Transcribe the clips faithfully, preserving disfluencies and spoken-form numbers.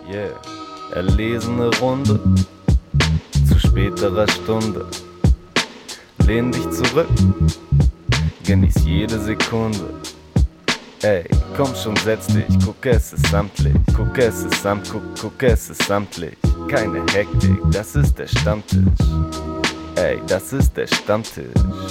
Yeah, erlesene Runde zu späterer Stunde. Lehn dich zurück, genieß jede Sekunde. Ey, komm schon, setz dich, guck, es ist samtlich. Guck, es ist samt, guck, guck, es ist samtlich. Keine Hektik, das ist der Stammtisch. Ey, das ist der Stammtisch.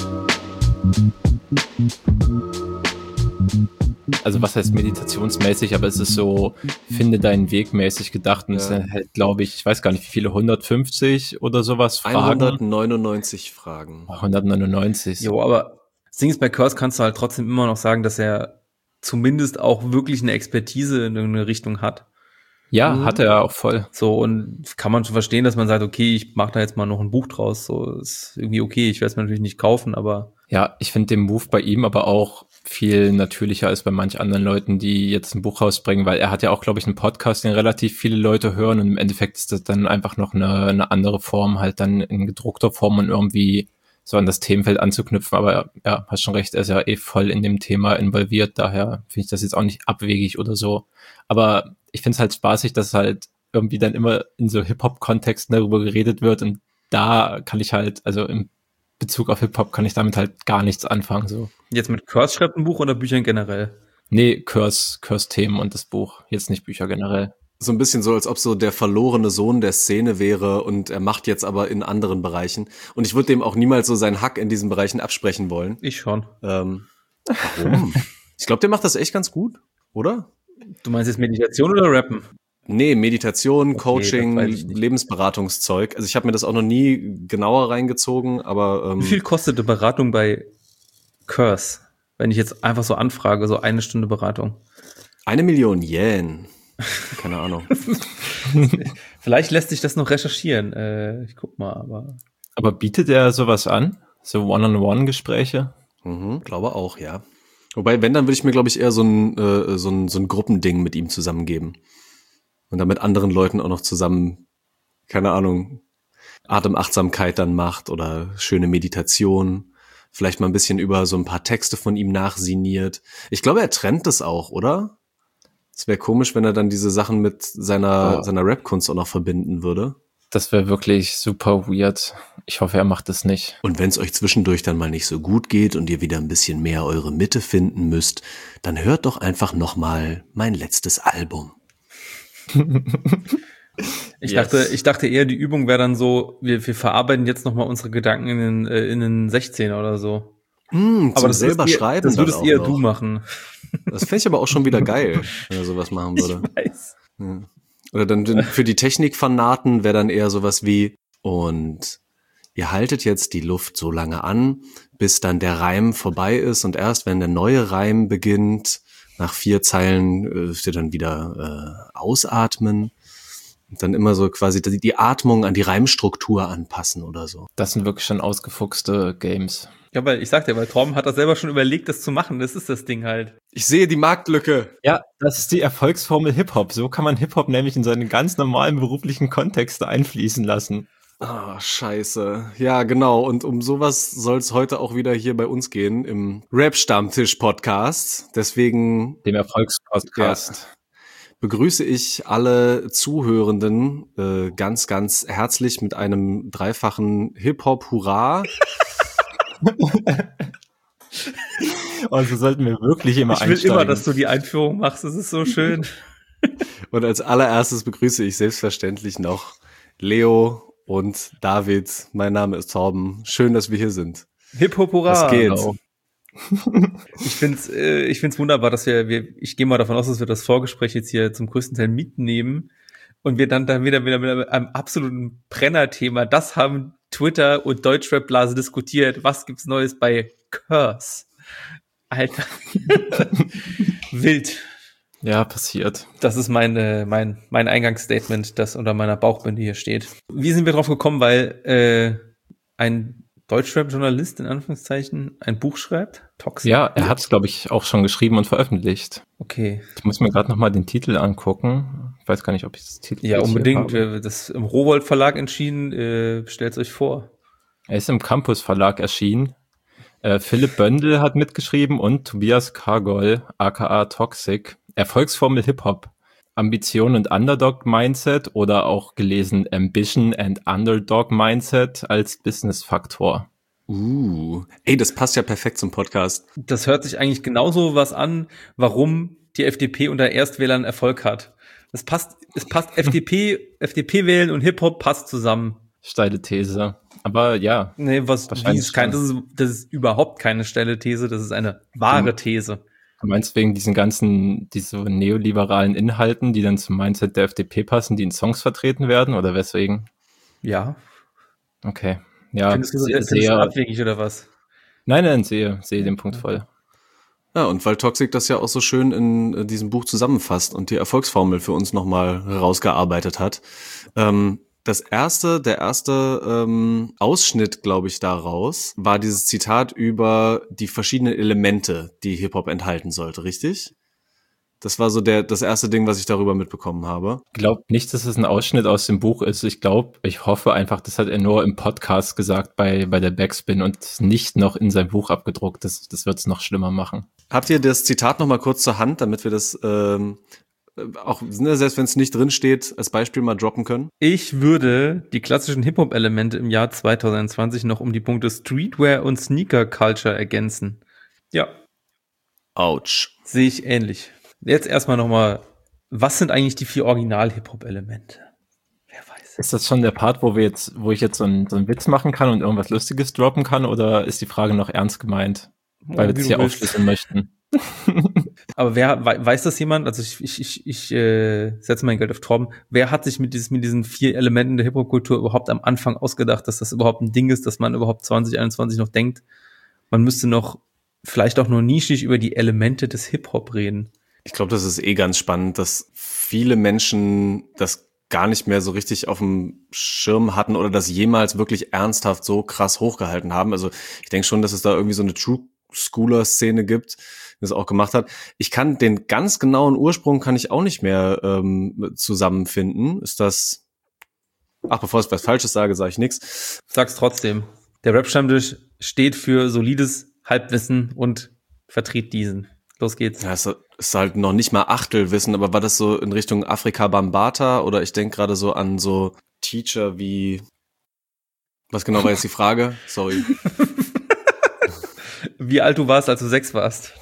Also was heißt meditationsmäßig, aber es ist so, finde deinen Weg mäßig gedacht und ja. Es enthält, glaube ich, ich weiß gar nicht wie viele, hundertfünfzig oder sowas Fragen. hundertneunundneunzig Fragen. Oh, hundertneunundneunzig. Jo, aber das Ding ist, bei Curse kannst du halt trotzdem immer noch sagen, dass er zumindest auch wirklich eine Expertise in irgendeine Richtung hat. Ja, mhm. Hat er auch voll. So, und kann man schon verstehen, dass man sagt, okay, ich mache da jetzt mal noch ein Buch draus. So, ist irgendwie okay, ich werde es mir natürlich nicht kaufen, aber... Ja, ich finde den Move bei ihm aber auch viel natürlicher als bei manch anderen Leuten, die jetzt ein Buch rausbringen, weil er hat ja auch, glaube ich, einen Podcast, den relativ viele Leute hören und im Endeffekt ist das dann einfach noch eine, eine andere Form, halt dann in gedruckter Form und irgendwie so an das Themenfeld anzuknüpfen, aber ja, hast schon recht, er ist ja eh voll in dem Thema involviert, daher finde ich das jetzt auch nicht abwegig oder so, aber ich finde es halt spaßig, dass halt irgendwie dann immer in so Hip-Hop-Kontexten darüber geredet wird und da kann ich halt, also im Bezug auf Hip-Hop kann ich damit halt gar nichts anfangen, so. Jetzt mit Curse schreibt ein Buch oder Büchern generell? Nee, Curse, Curse-Themen und das Buch, jetzt nicht Bücher generell. So ein bisschen so, als ob so der verlorene Sohn der Szene wäre und er macht jetzt aber in anderen Bereichen. Und ich würde dem auch niemals so seinen Hack in diesen Bereichen absprechen wollen. Ich schon. Ähm, warum? Ich glaube, der macht das echt ganz gut, oder? Du meinst jetzt Meditation oder Rappen? Nee, Meditation, okay, Coaching, Lebensberatungszeug. Lebensberatungszeug. Also ich habe mir das auch noch nie genauer reingezogen, aber... Ähm, Wie viel kostet eine Beratung bei Curse? Wenn ich jetzt einfach so anfrage, so eine Stunde Beratung. Eine Million Yen. Keine Ahnung. Vielleicht lässt sich das noch recherchieren. Äh, ich guck mal, aber... Aber bietet er sowas an? So One-on-One-Gespräche? Mhm, glaube auch, ja. Wobei, wenn, dann würde ich mir, glaube ich, eher so ein, äh, so ein, so ein Gruppending mit ihm zusammengeben. Und dann mit anderen Leuten auch noch zusammen, keine Ahnung, Atemachtsamkeit dann macht oder schöne Meditation. Vielleicht mal ein bisschen über so ein paar Texte von ihm nachsiniert. Ich glaube, er trennt das auch, oder? Es wäre komisch, wenn er dann diese Sachen mit seiner, oh. seiner Rap-Kunst auch noch verbinden würde. Das wäre wirklich super weird. Ich hoffe, er macht das nicht. Und wenn es euch zwischendurch dann mal nicht so gut geht und ihr wieder ein bisschen mehr eure Mitte finden müsst, dann hört doch einfach nochmal mein letztes Album. Ich yes. dachte, ich dachte eher, die Übung wäre dann so, wir, wir verarbeiten jetzt nochmal unsere Gedanken in den, äh, in den sechzehner oder so. Mm, aber das selber eher, schreiben. Das würdest eher noch. du machen. Das fände ich aber auch schon wieder geil, wenn er sowas machen würde. Ich weiß. Ja. Oder dann für die Technikfanaten wäre dann eher sowas wie, und ihr haltet jetzt die Luft so lange an, bis dann der Reim vorbei ist und erst wenn der neue Reim beginnt, nach vier Zeilen dürft ihr dann wieder äh, ausatmen und dann immer so quasi die, die Atmung an die Reimstruktur anpassen oder so. Das sind wirklich schon ausgefuchste Games. Ja, weil ich sagte, weil Torben hat das selber schon überlegt, das zu machen. Das ist das Ding halt. Ich sehe die Marktlücke. Ja, das ist die Erfolgsformel Hip-Hop. So kann man Hip-Hop nämlich in seinen ganz normalen beruflichen Kontexte einfließen lassen. Ah, oh, scheiße. Ja, genau. Und um sowas soll es heute auch wieder hier bei uns gehen, im Rap-Stammtisch-Podcast. Deswegen... Dem Erfolgspodcast. Ja, begrüße ich alle Zuhörenden äh, ganz, ganz herzlich mit einem dreifachen Hip-Hop-Hurra. Also sollten wir wirklich immer einsteigen. Ich will immer, dass du die Einführung machst. Das ist so schön. Und als allererstes begrüße ich selbstverständlich noch Leo und David. Mein Name ist Torben. Schön, dass wir hier sind. Hip-Hop Hurra. Was geht? Genau. Ich find's, äh, ich find's wunderbar, dass wir, wir, ich gehe mal davon aus, dass wir das Vorgespräch jetzt hier zum größten Teil mitnehmen und wir dann dann wieder, wieder mit einem absoluten Brennerthema, das haben Twitter und Deutschrap-Blase diskutiert. Was gibt's Neues bei Curse? Alter. Wild. Ja, passiert. Das ist meine, mein, mein Eingangsstatement, das unter meiner Bauchbinde hier steht. Wie sind wir drauf gekommen? Weil äh, ein Deutschrap-Journalist in Anführungszeichen ein Buch schreibt? Toxic. Ja, er hat es, glaube ich, auch schon geschrieben und veröffentlicht. Okay. Ich muss mir gerade nochmal den Titel angucken. Ich weiß gar nicht, ob ich das Titel Ja, unbedingt. Das im Rowohlt Verlag entschieden. Äh, stellt's euch vor. Er ist im Campus Verlag erschienen. Äh, Philipp Böndel hat mitgeschrieben und Tobias Kargol, aka Toxic. Erfolgsformel Hip-Hop. Ambition und Underdog-Mindset oder auch gelesen Ambition and Underdog-Mindset als Business-Faktor. Uh, ey, das passt ja perfekt zum Podcast. Das hört sich eigentlich genauso was an, warum die F D P unter Erstwählern Erfolg hat. Es passt, es passt F D P, F D P wählen und Hip-Hop passt zusammen. Steile These. Aber ja. Nee, was, wie ist kein, das ist, das ist überhaupt keine steile These, das ist eine wahre These. Du meinst wegen diesen ganzen, diese neoliberalen Inhalten, die dann zum Mindset der F D P passen, die in Songs vertreten werden, oder weswegen? Ja. Okay. Ja, Findest du das, findest du abwegig oder was? Nein, nein, sehe, sehe den Punkt voll. Ja, und weil Toxic das ja auch so schön in äh, diesem Buch zusammenfasst und die Erfolgsformel für uns nochmal herausgearbeitet hat. Ähm, das erste, der erste ähm, Ausschnitt, glaube ich, daraus war dieses Zitat über die verschiedenen Elemente, die Hip-Hop enthalten sollte, richtig? Das war so der das erste Ding, was ich darüber mitbekommen habe. Ich glaube nicht, dass es ein Ausschnitt aus dem Buch ist. Ich glaube, ich hoffe einfach, das hat er nur im Podcast gesagt bei bei der Backspin und nicht noch in sein Buch abgedruckt. Das, das wird es noch schlimmer machen. Habt ihr das Zitat noch mal kurz zur Hand, damit wir das ähm, auch, ne, selbst wenn es nicht drin steht, als Beispiel mal droppen können? Ich würde die klassischen Hip-Hop-Elemente im Jahr zwanzig zwanzig noch um die Punkte Streetwear und Sneaker-Culture ergänzen. Ja. Autsch. Sehe ich ähnlich. Jetzt erstmal nochmal, was sind eigentlich die vier Original-Hip-Hop-Elemente? Wer weiß. Ist das schon der Part, wo wir jetzt, wo ich jetzt so einen, so einen Witz machen kann und irgendwas Lustiges droppen kann, oder ist die Frage noch ernst gemeint? Weil wir das hier aufschlüsseln möchten. Aber wer weiß das jemand? Also ich ich ich, ich äh, setze mein Geld auf Torben. Wer hat sich mit, dieses, mit diesen vier Elementen der Hip-Hop-Kultur überhaupt am Anfang ausgedacht, dass das überhaupt ein Ding ist, dass man überhaupt zwanzig einundzwanzig noch denkt, man müsste noch vielleicht auch nur nischig über die Elemente des Hip-Hop reden? Ich glaube, das ist eh ganz spannend, dass viele Menschen das gar nicht mehr so richtig auf dem Schirm hatten oder das jemals wirklich ernsthaft so krass hochgehalten haben. Also ich denke schon, dass es da irgendwie so eine True-Schooler-Szene gibt, die das auch gemacht hat. Ich kann den ganz genauen Ursprung kann ich auch nicht mehr ähm, zusammenfinden. Ist das... Ach, bevor ich was Falsches sage, sage ich nichts. Sag's trotzdem. Der Rap-Stammtisch steht für solides Halbwissen und vertritt diesen. Los geht's. Ja, es ist halt noch nicht mal Achtelwissen, aber war das so in Richtung Afrika Bambata oder ich denke gerade so an so Teacher wie, was genau war jetzt die Frage? Sorry. Wie alt du warst, als du sechs warst?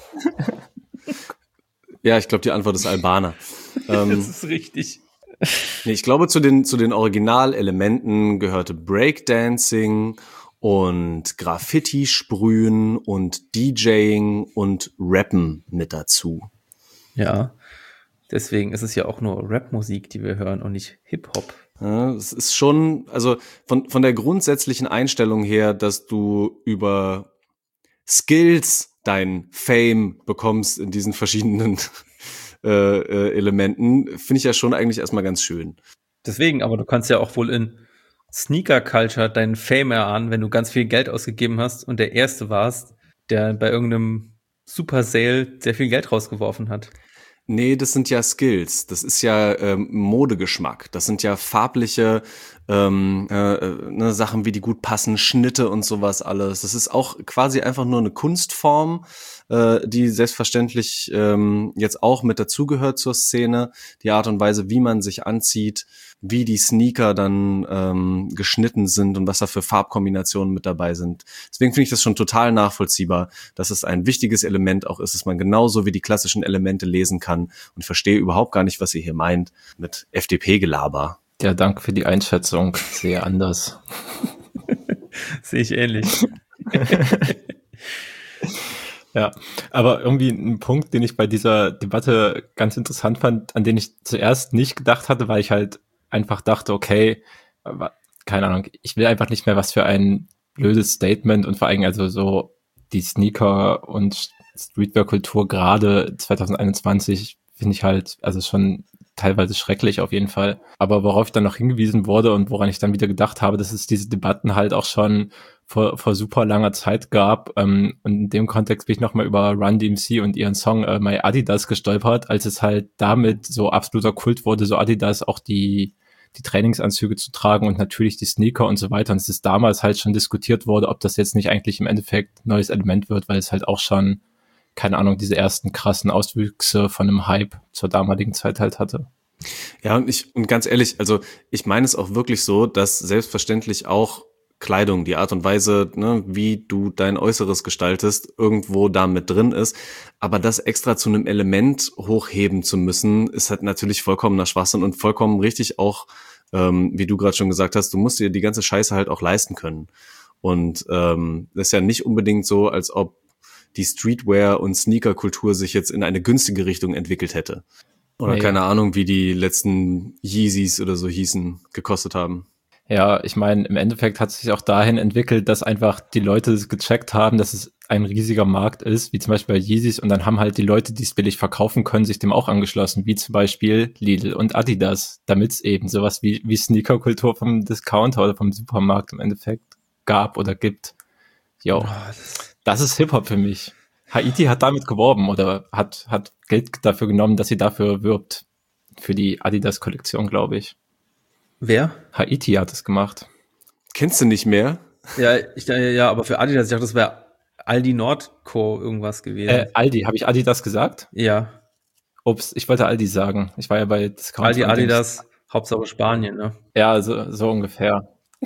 Ja, ich glaube, die Antwort ist Albaner. ähm, das ist richtig. Nee, ich glaube, zu den, zu den Originalelementen gehörte Breakdancing und Graffiti-Sprühen und DJing und Rappen mit dazu. Ja, deswegen ist es ja auch nur Rap-Musik, die wir hören und nicht Hip-Hop. Ja, es ist schon, also von, von der grundsätzlichen Einstellung her, dass du über Skills dein Fame bekommst in diesen verschiedenen äh, äh, Elementen, finde ich ja schon eigentlich erstmal ganz schön. Deswegen, aber du kannst ja auch wohl in Sneaker-Culture deinen Fame erahnen, wenn du ganz viel Geld ausgegeben hast und der Erste warst, der bei irgendeinem Super Sale sehr viel Geld rausgeworfen hat. Nee, das sind ja Skills. Das ist ja ähm, Modegeschmack. Das sind ja farbliche ähm, äh, ne, Sachen, wie die gut passen, Schnitte und sowas alles. Das ist auch quasi einfach nur eine Kunstform, äh, die selbstverständlich ähm, jetzt auch mit dazugehört zur Szene. Die Art und Weise, wie man sich anzieht, wie die Sneaker dann ähm, geschnitten sind und was da für Farbkombinationen mit dabei sind. Deswegen finde ich das schon total nachvollziehbar, dass es ein wichtiges Element auch ist, dass man genauso wie die klassischen Elemente lesen kann, und ich verstehe überhaupt gar nicht, was ihr hier meint mit F D P-Gelaber. Ja, danke für die Einschätzung. Sehr anders. Sehe ich ähnlich. Ja, aber irgendwie ein Punkt, den ich bei dieser Debatte ganz interessant fand, an den ich zuerst nicht gedacht hatte, weil ich halt einfach dachte, okay, keine Ahnung, ich will einfach nicht mehr was für ein blödes Statement und vor allem also so die Sneaker- und Streetwear-Kultur gerade zwanzig einundzwanzig finde ich halt, also schon teilweise schrecklich auf jeden Fall. Aber worauf ich dann noch hingewiesen wurde und woran ich dann wieder gedacht habe, dass es diese Debatten halt auch schon vor, vor super langer Zeit gab. Ähm, und in dem Kontext bin ich nochmal über Run D M C und ihren Song äh, My Adidas gestolpert, als es halt damit so absoluter Kult wurde, so Adidas auch die die Trainingsanzüge zu tragen und natürlich die Sneaker und so weiter. Und es ist damals halt schon diskutiert wurde, ob das jetzt nicht eigentlich im Endeffekt neues Element wird, weil es halt auch schon, keine Ahnung, diese ersten krassen Auswüchse von einem Hype zur damaligen Zeit halt hatte. Ja, und ich, und ganz ehrlich, also ich meine es auch wirklich so, dass selbstverständlich auch Kleidung, die Art und Weise, ne, wie du dein Äußeres gestaltest, irgendwo da mit drin ist. Aber das extra zu einem Element hochheben zu müssen, ist halt natürlich vollkommener Schwachsinn und vollkommen richtig auch, ähm, wie du gerade schon gesagt hast, du musst dir die ganze Scheiße halt auch leisten können. Und ähm, das ist ja nicht unbedingt so, als ob die Streetwear- und Sneaker-Kultur sich jetzt in eine günstige Richtung entwickelt hätte. Oder Nee. keine Ahnung, wie die letzten Yeezys oder so hießen, gekostet haben. Ja, ich meine, im Endeffekt hat es sich auch dahin entwickelt, dass einfach die Leute es gecheckt haben, dass es ein riesiger Markt ist, wie zum Beispiel bei Yeezys, und dann haben halt die Leute, die es billig verkaufen können, sich dem auch angeschlossen, wie zum Beispiel Lidl und Adidas, damit es eben sowas wie, wie Sneakerkultur vom Discounter oder vom Supermarkt im Endeffekt gab oder gibt. Jo, Oh, das, das ist Hip-Hop für mich. Haiti hat damit geworben oder hat, hat Geld dafür genommen, dass sie dafür wirbt. Für die Adidas-Kollektion, glaube ich. wer? Haiti hat es gemacht. Kennst du nicht mehr? Ja, ich, ja, ja, aber für Adidas, ich dachte, das wäre Aldi Nordco irgendwas gewesen. Äh, Aldi, habe ich Adidas gesagt? Ja, Ups, ich wollte Aldi sagen. Ich war ja bei Discount. Aldi, und Dings. Adidas, Hauptsache Spanien, ne? Ja, so, so ungefähr.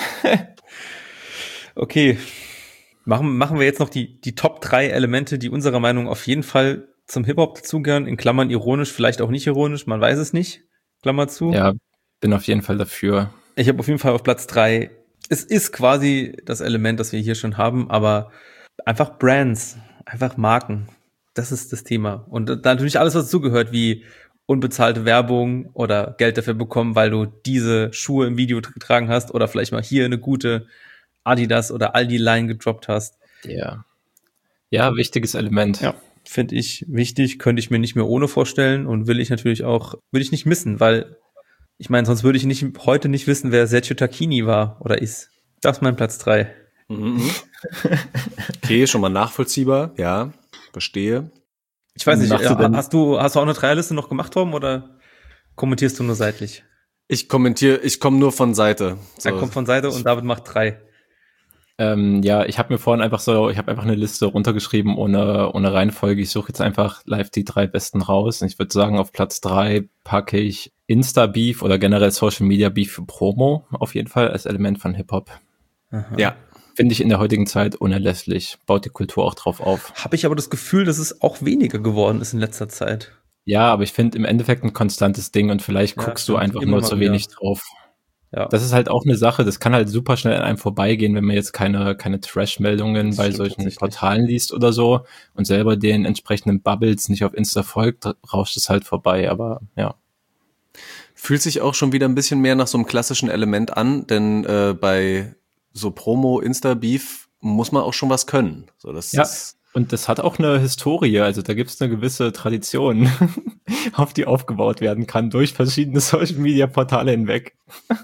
Okay. Machen, machen wir jetzt noch die, die Top drei Elemente, die unserer Meinung nach auf jeden Fall zum Hip-Hop dazugehören. In Klammern ironisch, vielleicht auch nicht ironisch, man weiß es nicht. Klammer zu. Ja, bin auf jeden Fall dafür. Ich habe auf jeden Fall auf Platz drei. Es ist quasi das Element, das wir hier schon haben, aber einfach Brands, einfach Marken. Das ist das Thema. Und dann natürlich alles, was dazugehört, wie unbezahlte Werbung oder Geld dafür bekommen, weil du diese Schuhe im Video getragen hast oder vielleicht mal hier eine gute Adidas oder Aldi-Line gedroppt hast. Ja. Ja, wichtiges Element. Ja, finde ich wichtig, könnte ich mir nicht mehr ohne vorstellen und will ich natürlich auch, will ich nicht missen, weil ich meine, sonst würde ich nicht heute nicht wissen, wer Sergio Tacchini war oder ist. Das ist mein Platz drei. Mhm. Okay, schon mal nachvollziehbar, ja, verstehe. Ich weiß nicht, Machst du ja, denn- hast du hast du auch eine Dreierliste noch gemacht, Tom, oder kommentierst du nur seitlich? Ich kommentiere, ich komme nur von Seite. So. Er kommt von Seite und David macht drei. Ähm, ja, ich habe mir vorhin einfach so, ich habe einfach eine Liste runtergeschrieben ohne ohne Reihenfolge. Ich suche jetzt einfach live die drei besten raus. Und ich würde sagen, auf Platz drei packe ich Insta-Beef oder generell Social-Media-Beef für Promo auf jeden Fall als Element von Hip-Hop. Ja, Finde ich in der heutigen Zeit unerlässlich. Baut die Kultur auch drauf auf. Habe ich aber das Gefühl, dass es auch weniger geworden ist in letzter Zeit. Ja, aber ich finde im Endeffekt ein konstantes Ding und vielleicht Ja, guckst stimmt. du einfach Immer nur mal zu wieder. wenig drauf. Ja, Das ist halt auch eine Sache, das kann halt super schnell an einem vorbeigehen, wenn man jetzt keine, keine Trash-Meldungen Das bei stimmt solchen tatsächlich. Portalen liest oder so und selber den entsprechenden Bubbles nicht auf Insta folgt, rauscht es halt vorbei, aber ja. fühlt sich auch schon wieder ein bisschen mehr nach so einem klassischen Element an, denn äh, bei so Promo, Insta-Beef muss man auch schon was können. So, das Ja, ist, und das hat auch eine Historie, also da gibt es eine gewisse Tradition, auf die aufgebaut werden kann durch verschiedene Social-Media-Portale hinweg.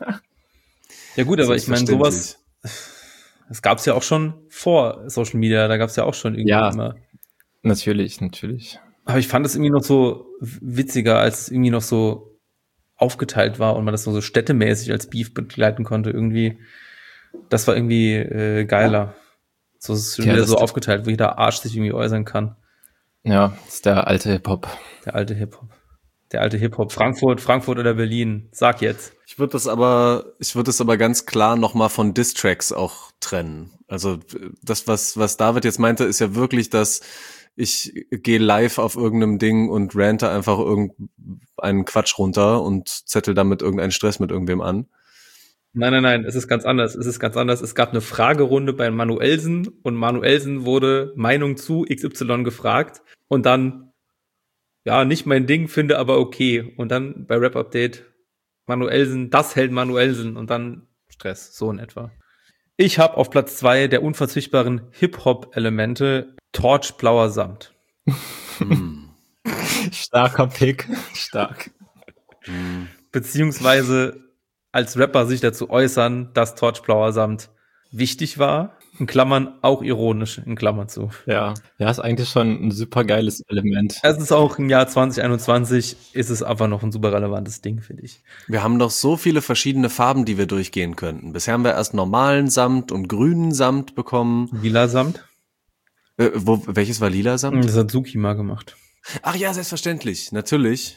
ja gut, aber ich meine, sowas, das gab es ja auch schon vor Social Media, da gab es ja auch schon irgendwie Ja. immer. Natürlich, natürlich. Aber ich fand es irgendwie noch so witziger, als es irgendwie noch so aufgeteilt war und man das nur so städtemäßig als Beef begleiten konnte. Irgendwie, das war irgendwie äh, geiler. So ist es schon Ja, wieder das- so aufgeteilt, wo jeder Arsch sich irgendwie äußern kann. Ja, das ist der alte Hip-Hop. Der alte Hip-Hop. Der alte Hip-Hop. Frankfurt, Frankfurt oder Berlin. Sag jetzt. Ich würde das aber, ich würde das aber ganz klar nochmal von Diss-Tracks auch trennen. Also das, was, was David jetzt meinte, ist ja wirklich, dass ich gehe live auf irgendeinem Ding und rante einfach irgendeinen Quatsch runter und zettel damit irgendeinen Stress mit irgendwem an. Nein, nein, nein, es ist ganz anders. Es ist ganz anders. Es gab eine Fragerunde bei Manuelsen und Manuelsen wurde Meinung zu X Y gefragt und dann, ja, nicht mein Ding, finde aber okay. Und dann bei Rap Update Manuelsen, das hält Manuelsen und dann Stress, so in etwa. Ich habe auf Platz zwei der unverzichtbaren Hip-Hop-Elemente Torch Blauer Samt. Hm. Starker Pick, stark. Hm. Beziehungsweise als Rapper sich dazu äußern, dass Torch Blauer Samt wichtig war. In Klammern auch ironisch, in Klammern zu. Ja, ja, ist eigentlich schon ein super geiles Element. Es ist auch im Jahr zwanzig einundzwanzig, ist es aber noch ein super relevantes Ding, finde ich. Wir haben noch so viele verschiedene Farben, die wir durchgehen könnten. Bisher haben wir erst normalen Samt und grünen Samt bekommen. Lila Samt? Äh, wo, welches war lila Samt? Das hat Suki mal gemacht. Ach ja, selbstverständlich, natürlich.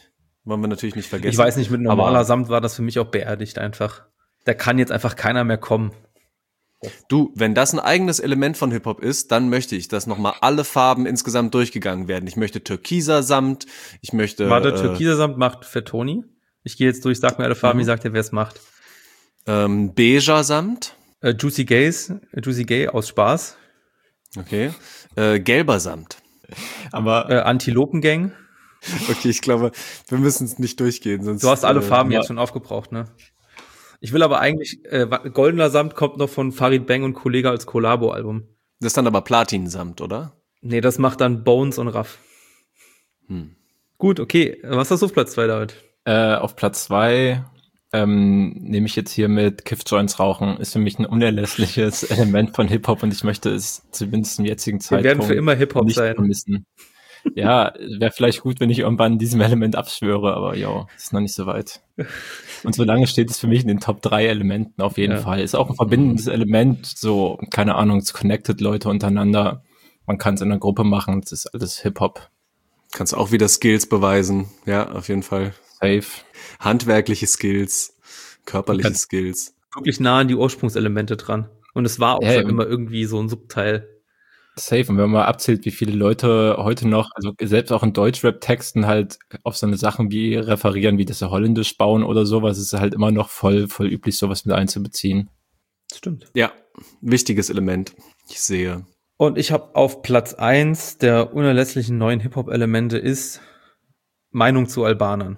wollen wir natürlich nicht vergessen. Ich weiß nicht, mit normaler Aber Samt war das für mich auch beerdigt einfach. Da kann jetzt einfach keiner mehr kommen. du, wenn das ein eigenes Element von Hip-Hop ist, dann möchte ich, dass nochmal alle Farben insgesamt durchgegangen werden. Ich möchte türkiser Samt, ich möchte... Warte, äh, türkiser Samt macht Fettoni. Ich gehe jetzt durch, sag mir alle Farben, Mhm. wie sagt ihr, wer es macht? ähm, beiger Samt, Äh, Juicy Gays, äh, Juicy Gay aus Spaß. okay, äh, gelber Samt. Aber Äh, Antilopengang. Okay, ich glaube, wir müssen es nicht durchgehen, sonst... Du hast alle äh, Farben aber- jetzt schon aufgebraucht, ne? Ich will aber eigentlich, äh, wa- Goldener Samt kommt noch von Farid Bang und Kollega als Kollabo-Album. Das ist dann aber Platin-Samt, oder? Nee, das macht dann Bones und Raff. Hm. Gut, okay. Was hast du auf Platz zwei, David? Äh, auf Platz zwei ähm, nehme ich jetzt hier mit Kiff-Joints rauchen. Ist für mich ein unerlässliches Element von Hip-Hop und ich möchte es zumindest im jetzigen Wir Zeitpunkt werden für immer Hip-Hop nicht sein. vermissen. Ja, wäre vielleicht gut, wenn ich irgendwann diesem Element abschwöre, aber ja, ist noch nicht so weit. Und solange steht es für mich in den Top drei Elementen auf jeden Ja. Fall. Ist auch ein verbindendes Element, so, keine Ahnung, es connected Leute untereinander. Man kann es in einer Gruppe machen, es ist alles Hip-Hop. Kannst auch wieder Skills beweisen, ja, auf jeden Fall. Safe. Handwerkliche Skills, körperliche Kann- Skills. Wirklich nah an die Ursprungselemente dran. Und es war auch Ja, schon und- immer irgendwie so ein Subteil. Safe. Und wenn man mal abzählt, wie viele Leute heute noch, also selbst auch in Deutschrap-Texten halt auf so eine Sachen wie referieren, wie das sie Holländisch bauen oder sowas, ist halt immer noch voll, voll üblich, sowas mit einzubeziehen. Das stimmt. Ja, wichtiges Element. Ich sehe. Und ich habe auf Platz eins der unerlässlichen neuen Hip-Hop-Elemente ist Meinung zu Albanern.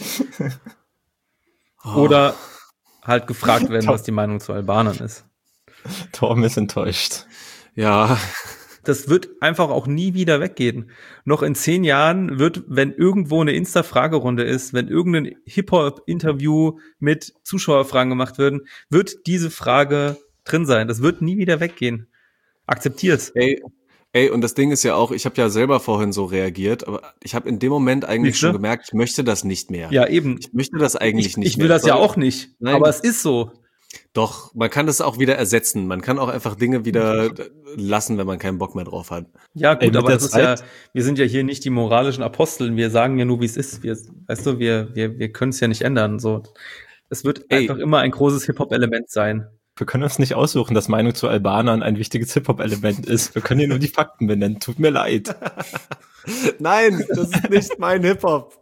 Oh. Oder halt gefragt werden, Top. was die Meinung zu Albanern ist. Torben ist enttäuscht. Ja, Das wird einfach auch nie wieder weggehen. Noch in zehn Jahren wird, wenn irgendwo eine Insta-Fragerunde ist, wenn irgendein Hip-Hop-Interview mit Zuschauerfragen gemacht werden, wird diese Frage drin sein. Das wird nie wieder weggehen. Akzeptier's. ey, ey, und das Ding ist ja auch, ich habe ja selber vorhin so reagiert, aber ich habe in dem Moment eigentlich Siehste? schon gemerkt, ich möchte das nicht mehr. Ja, eben. Ich möchte das eigentlich Ich, nicht ich will mehr. das ja Soll- auch nicht. Nein. Aber es ist so. Doch, man kann das auch wieder ersetzen. Man kann auch einfach Dinge wieder lassen, wenn man keinen Bock mehr drauf hat. Ja, Ey, gut, mit aber der das ist ja, Zeit- wir sind ja hier nicht die moralischen Aposteln. Wir sagen ja nur, wie es ist. Wir, weißt du, wir, wir, wir können es ja nicht ändern. So. Es wird Ey. einfach immer ein großes Hip-Hop-Element sein. Wir können uns nicht aussuchen, dass Meinung zu Albanern ein wichtiges Hip-Hop-Element ist. Wir können hier nur die Fakten benennen. Tut mir leid. Nein, das ist nicht mein Hip-Hop.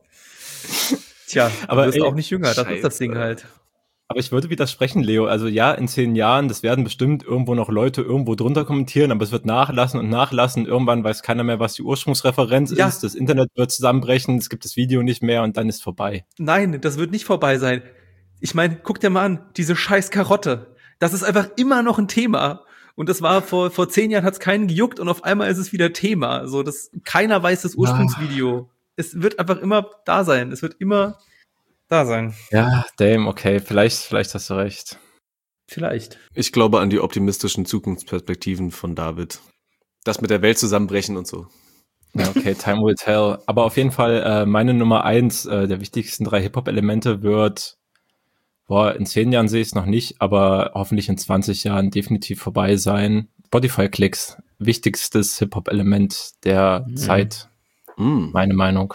Tja, Aber aber du wirst ey, auch nicht jünger. Das ist das Scheiße. Ding halt. Aber ich würde widersprechen, Leo. Also ja, in zehn Jahren, das werden bestimmt irgendwo noch Leute irgendwo drunter kommentieren, aber es wird nachlassen und nachlassen. Irgendwann weiß keiner mehr, was die Ursprungsreferenz Ja. ist. Das Internet wird zusammenbrechen, es gibt das Video nicht mehr und dann ist vorbei. Nein, das wird nicht vorbei sein. Ich meine, guck dir mal an, diese scheiß Karotte. Das ist einfach immer noch ein Thema. Und das war vor, vor zehn Jahren hat's keinen gejuckt und auf einmal ist es wieder Thema. So, das, keiner weiß das Ursprungsvideo. Es wird einfach immer da sein. Es wird immer da sein. Ja, damn, okay, vielleicht, vielleicht hast du recht. Vielleicht. Ich glaube an die optimistischen Zukunftsperspektiven von David. Das mit der Welt zusammenbrechen und so. Ja, okay, time will tell. Aber auf jeden Fall, äh, meine Nummer eins äh, der wichtigsten drei Hip-Hop-Elemente wird, boah, in zehn Jahren sehe ich es noch nicht, aber hoffentlich in zwanzig Jahren definitiv vorbei sein. Spotify-Klicks, wichtigstes Hip-Hop-Element der Mhm. Zeit, Mm. meine Meinung.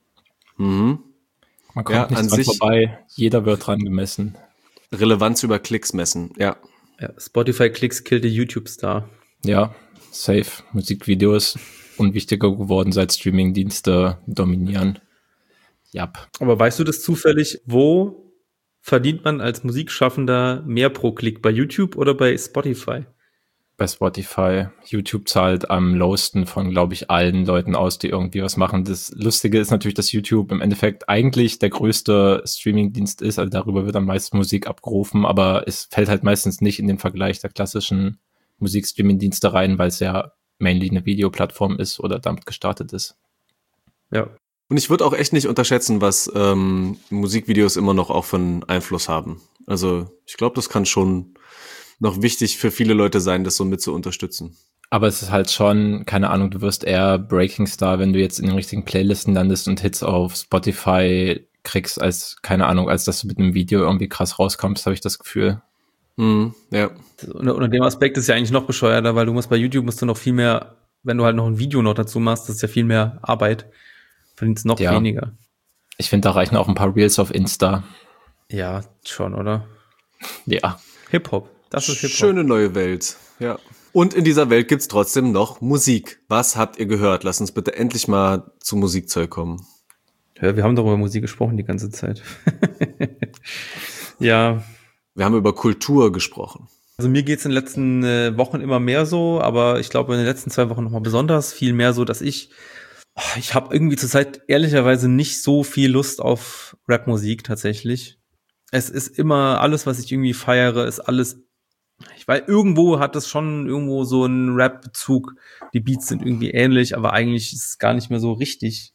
Mhm. Man kommt Ja, nicht an dran sich- vorbei, jeder wird dran gemessen. Relevanz über Klicks messen, ja. Ja, Spotify-Klicks killte YouTube-Star. Ja, safe. Musikvideos unwichtiger geworden, seit Streamingdienste dominieren. Jap. Aber weißt du das zufällig, wo verdient man als Musikschaffender mehr pro Klick? Bei YouTube oder bei Spotify? Bei Spotify. YouTube zahlt am lowsten von, glaube ich, allen Leuten aus, die irgendwie was machen. Das Lustige ist natürlich, dass YouTube im Endeffekt eigentlich der größte Streamingdienst ist. Also darüber wird am meisten Musik abgerufen, aber es fällt halt meistens nicht in den Vergleich der klassischen Musikstreamingdienste rein, weil es ja mainly eine Videoplattform ist oder damit gestartet ist. Ja. Und ich würde auch echt nicht unterschätzen, was ähm, Musikvideos immer noch auch für einen Einfluss haben. Also ich glaube, das kann schon noch wichtig für viele Leute sein, das so mit zu unterstützen. Aber es ist halt schon, keine Ahnung, du wirst eher Breaking Star, wenn du jetzt in den richtigen Playlisten landest und Hits auf Spotify kriegst, als, keine Ahnung, als dass du mit einem Video irgendwie krass rauskommst, habe ich das Gefühl. Mhm, ja. Unter, unter dem Aspekt ist ja eigentlich noch bescheuerter, weil du musst bei YouTube musst du noch viel mehr, wenn du halt noch ein Video noch dazu machst, das ist ja viel mehr Arbeit, verdienst noch Ja. weniger. Ich finde, da reichen auch ein paar Reels auf Insta. Ja, schon, oder? Ja. Hip-Hop. Das ist Hip-Hop. Schöne neue Welt, ja. Und in dieser Welt gibt's trotzdem noch Musik. Was habt ihr gehört? Lass uns bitte endlich mal zu Musikzeug kommen. Ja, wir haben doch über Musik gesprochen die ganze Zeit. Ja. Wir haben über Kultur gesprochen. Also mir geht's in den letzten äh, Wochen immer mehr so, aber ich glaube in den letzten zwei Wochen nochmal besonders viel mehr so, dass ich ich habe irgendwie zurzeit ehrlicherweise nicht so viel Lust auf Rapmusik tatsächlich. Es ist immer alles, was ich irgendwie feiere, ist alles, ich weiß, irgendwo hat es schon irgendwo so einen Rap-Bezug. Die Beats sind irgendwie ähnlich, aber eigentlich ist es gar nicht mehr so richtig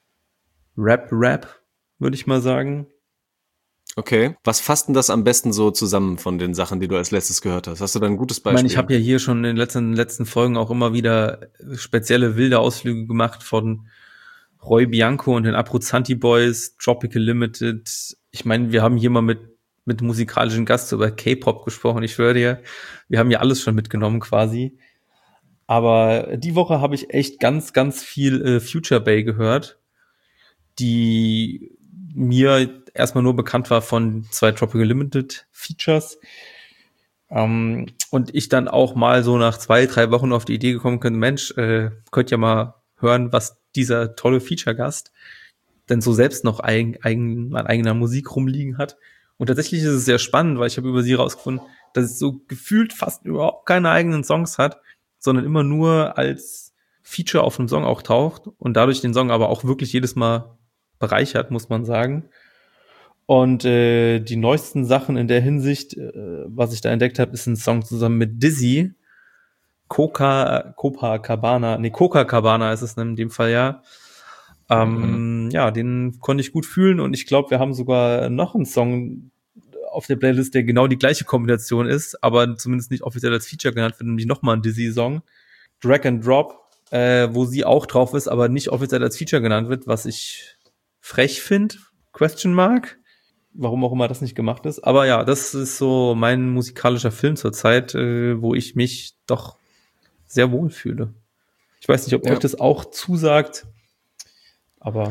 Rap-Rap, würde ich mal sagen. Okay. Was fasst denn das am besten so zusammen von den Sachen, die du als letztes gehört hast? Hast du da ein gutes Beispiel? Ich meine, ich habe ja hier schon in den letzten, letzten Folgen auch immer wieder spezielle wilde Ausflüge gemacht von Roy Bianco und den Abruzzanti Boys, Tropical Limited. Ich meine, wir haben hier mal mit mit musikalischen Gast über K-Pop gesprochen. Ich schwöre dir, wir haben ja alles schon mitgenommen quasi. Aber die Woche habe ich echt ganz, ganz viel äh, Future Bay gehört, die mir erstmal nur bekannt war von zwei Tropical Limited Features. Um, und ich dann auch mal so nach zwei, drei Wochen auf die Idee gekommen könnte, Mensch, äh, könnt ihr mal hören, was dieser tolle Feature-Gast denn so selbst noch eigen, eigen, an eigener Musik rumliegen hat. Und tatsächlich ist es sehr spannend, weil ich habe über sie rausgefunden, dass es so gefühlt fast überhaupt keine eigenen Songs hat, sondern immer nur als Feature auf einem Song auch taucht und dadurch den Song aber auch wirklich jedes Mal bereichert, muss man sagen. Und äh, die neuesten Sachen in der Hinsicht, äh, was ich da entdeckt habe, ist ein Song zusammen mit Dizzy, Coca, Copacabana, nee, Coca-Cabana ist es in dem Fall, ja. Ähm, mhm. Ja, den konnte ich gut fühlen und ich glaube, wir haben sogar noch einen Song auf der Playlist, der genau die gleiche Kombination ist, aber zumindest nicht offiziell als Feature genannt wird, nämlich nochmal ein Dizzy-Song, Drag and Drop, äh, wo sie auch drauf ist, aber nicht offiziell als Feature genannt wird, was ich frech finde, Question Mark. Warum auch immer das nicht gemacht ist. Aber ja, das ist so mein musikalischer Film zurzeit, äh, wo ich mich doch sehr wohl fühle. Ich weiß nicht, ob ja. euch das auch zusagt, aber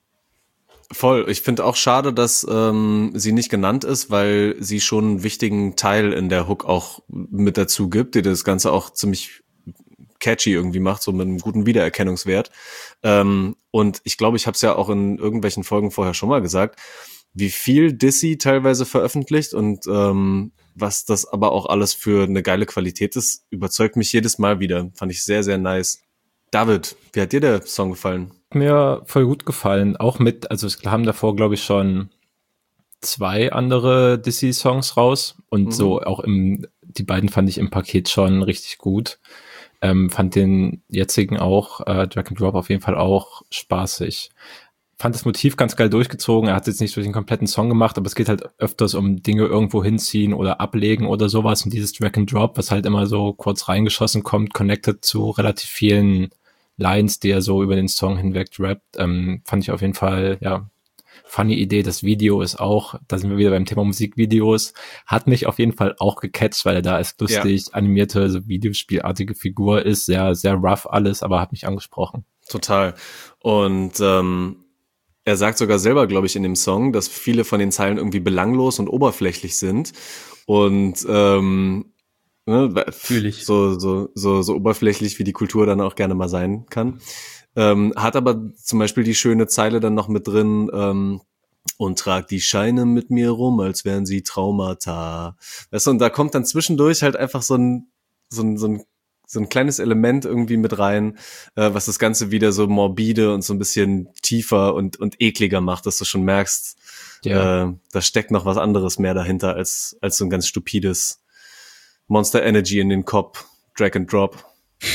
voll. Ich finde auch schade, dass ähm, sie nicht genannt ist, weil sie schon einen wichtigen Teil in der Hook auch mit dazu gibt, die das Ganze auch ziemlich catchy irgendwie macht, so mit einem guten Wiedererkennungswert. Ähm, und ich glaube, ich habe es ja auch in irgendwelchen Folgen vorher schon mal gesagt, wie viel Dizzy teilweise veröffentlicht und ähm, was das aber auch alles für eine geile Qualität ist, überzeugt mich jedes Mal wieder. Fand ich sehr, sehr nice. David, wie hat dir der Song gefallen? Mir voll gut gefallen. Auch mit, also es haben davor, glaube ich, schon zwei andere Dizzy-Songs raus und mhm. so auch im, die beiden fand ich im Paket schon richtig gut. Ähm, fand den jetzigen auch, äh, Drag and Drop auf jeden Fall auch spaßig. Fand das Motiv ganz geil durchgezogen. Er hat jetzt nicht durch den kompletten Song gemacht, aber es geht halt öfters um Dinge irgendwo hinziehen oder ablegen oder sowas. Und dieses Drag and Drop, was halt immer so kurz reingeschossen kommt, connected zu relativ vielen Lines, die er so über den Song hinweg rappt, ähm, fand ich auf jeden Fall, ja, funny Idee. Das Video ist auch, da sind wir wieder beim Thema Musikvideos, hat mich auf jeden Fall auch gecatcht, weil er da als lustig ja. animierte, so Videospielartige Figur ist, sehr, sehr rough alles, aber hat mich angesprochen. Total. Und ähm, er sagt sogar selber, glaube ich, in dem Song, dass viele von den Zeilen irgendwie belanglos und oberflächlich sind und ähm, ne, fühl ich. So, so, so, so oberflächlich, wie die Kultur dann auch gerne mal sein kann. Ähm, hat aber zum Beispiel die schöne Zeile dann noch mit drin, ähm, und trag die Scheine mit mir rum, als wären sie Traumata. Weißt du, und da kommt dann zwischendurch halt einfach so ein, so ein, so ein, so ein kleines Element irgendwie mit rein, äh, was das Ganze wieder so morbide und so ein bisschen tiefer und, und ekliger macht, dass du schon merkst, ja. äh, da steckt noch was anderes mehr dahinter als, als so ein ganz stupides Monster Energy in den Kopf, Drag and Drop.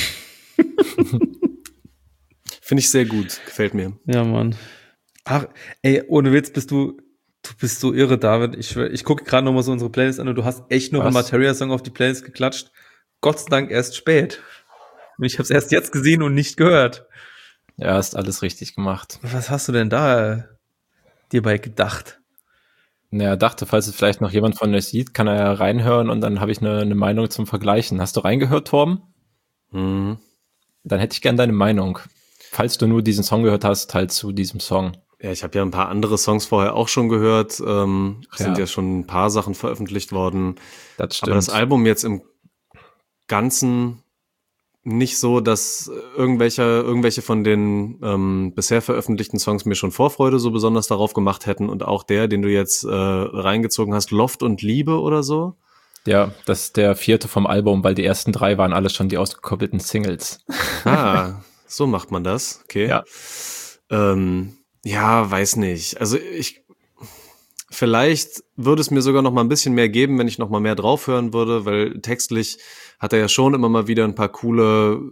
Finde ich sehr gut, gefällt mir. Ja, Mann. Ach, ey, ohne Witz, bist du, du bist so irre, David. Ich, ich gucke gerade nochmal so unsere Playlist an und du hast echt noch einen Materia-Song auf die Playlist geklatscht. Gott sei Dank erst spät. Und ich habe es erst jetzt gesehen und nicht gehört. Ja, hast alles richtig gemacht. Was hast du denn da dir bei gedacht? Naja, dachte, falls es vielleicht noch jemand von euch sieht, kann er ja reinhören und dann habe ich eine, eine Meinung zum Vergleichen. Hast du reingehört, Torben? Mhm. Dann hätte ich gern deine Meinung. Falls du nur diesen Song gehört hast, halt zu diesem Song. Ja, ich habe ja ein paar andere Songs vorher auch schon gehört. Ähm, Ach sind ja. ja schon ein paar Sachen veröffentlicht worden. Das stimmt. Aber das Album jetzt im Ganzen nicht so, dass irgendwelche, irgendwelche von den ähm, bisher veröffentlichten Songs mir schon Vorfreude so besonders darauf gemacht hätten. Und auch der, den du jetzt äh, reingezogen hast, Loft und Liebe oder so. Ja, das ist der vierte vom Album, weil die ersten drei waren alle schon die ausgekoppelten Singles. Ah, so macht man das. Okay. Ja. Ähm, ja, weiß nicht. Also ich, vielleicht würde es mir sogar noch mal ein bisschen mehr geben, wenn ich noch mal mehr draufhören würde, weil textlich hat er ja schon immer mal wieder ein paar coole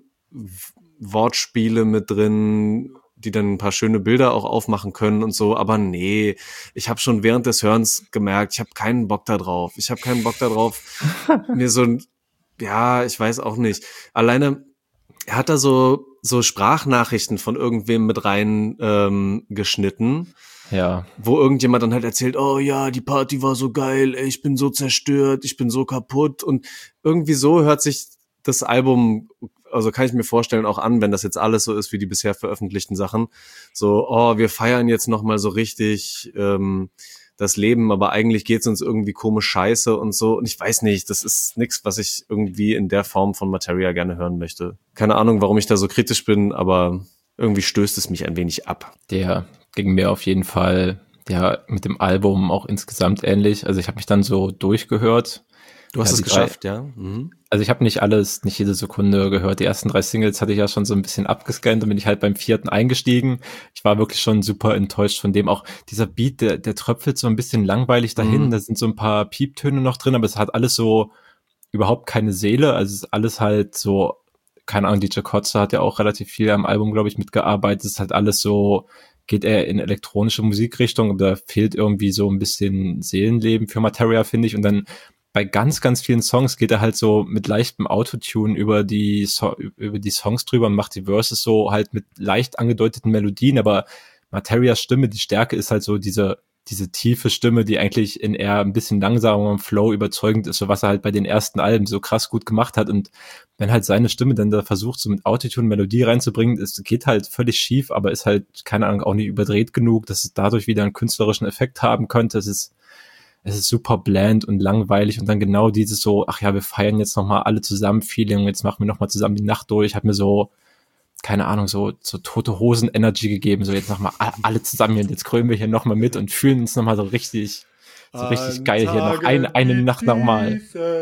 Wortspiele mit drin, die dann ein paar schöne Bilder auch aufmachen können und so. Aber nee, ich habe schon während des Hörens gemerkt, ich habe keinen Bock da drauf. Ich habe keinen Bock da drauf, mir so ein, ja, ich weiß auch nicht. Alleine, er hat da so so Sprachnachrichten von irgendwem mit rein ähm, geschnitten, Ja. wo irgendjemand dann halt erzählt, oh ja, die Party war so geil, ey, ich bin so zerstört, ich bin so kaputt und irgendwie so hört sich das Album, also kann ich mir vorstellen, auch an, wenn das jetzt alles so ist wie die bisher veröffentlichten Sachen, so, oh, wir feiern jetzt nochmal so richtig ähm, das Leben, aber eigentlich geht's uns irgendwie komisch scheiße und so. Und ich weiß nicht, das ist nix, was ich irgendwie in der Form von Materia gerne hören möchte. Keine Ahnung, warum ich da so kritisch bin, aber irgendwie stößt es mich ein wenig ab. Der ging mir auf jeden Fall ja mit dem Album auch insgesamt ähnlich. Also ich habe mich dann so durchgehört. Du hast Ja, es die geschafft, ja? Mhm. Also ich habe nicht alles, nicht jede Sekunde gehört. Die ersten drei Singles hatte ich ja schon so ein bisschen abgescannt und bin ich halt beim vierten eingestiegen. Ich war wirklich schon super enttäuscht von dem. Auch dieser Beat, der, der tröpfelt so ein bisschen langweilig dahin. Mhm. Da sind so ein paar Pieptöne noch drin, aber es hat alles so überhaupt keine Seele. Also es ist alles halt so, keine Ahnung, D J Kotze hat ja auch relativ viel am Album, glaube ich, mitgearbeitet. Es ist halt alles so, geht eher in elektronische Musikrichtung, aber da fehlt irgendwie so ein bisschen Seelenleben für Materia, finde ich. Und dann bei ganz, ganz vielen Songs geht er halt so mit leichtem Autotune über die, so- über die Songs drüber und macht die Verses so halt mit leicht angedeuteten Melodien, aber Materias Stimme, die Stärke ist halt so diese, diese tiefe Stimme, die eigentlich in eher ein bisschen langsamerem Flow überzeugend ist, so was er halt bei den ersten Alben so krass gut gemacht hat. Und wenn halt seine Stimme dann da versucht, so mit Autotune Melodie reinzubringen, es geht halt völlig schief, aber ist halt, keine Ahnung, auch nicht überdreht genug, dass es dadurch wieder einen künstlerischen Effekt haben könnte. Es ist Es ist super bland und langweilig und dann genau dieses so, ach ja, wir feiern jetzt nochmal alle zusammen Feeling, jetzt machen wir nochmal zusammen die Nacht durch, hat mir so, keine Ahnung, so, so tote Hosen Energy gegeben, so jetzt nochmal alle zusammen und jetzt krönen wir hier nochmal mit und fühlen uns nochmal so richtig, so richtig geil hier noch eine, eine Nacht nochmal.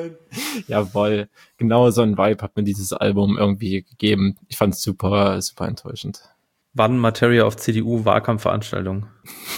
Jawohl, genau so ein Vibe hat mir dieses Album irgendwie gegeben. Ich fand es super, super enttäuschend. Wann Materia auf C D U-Wahlkampfveranstaltungen?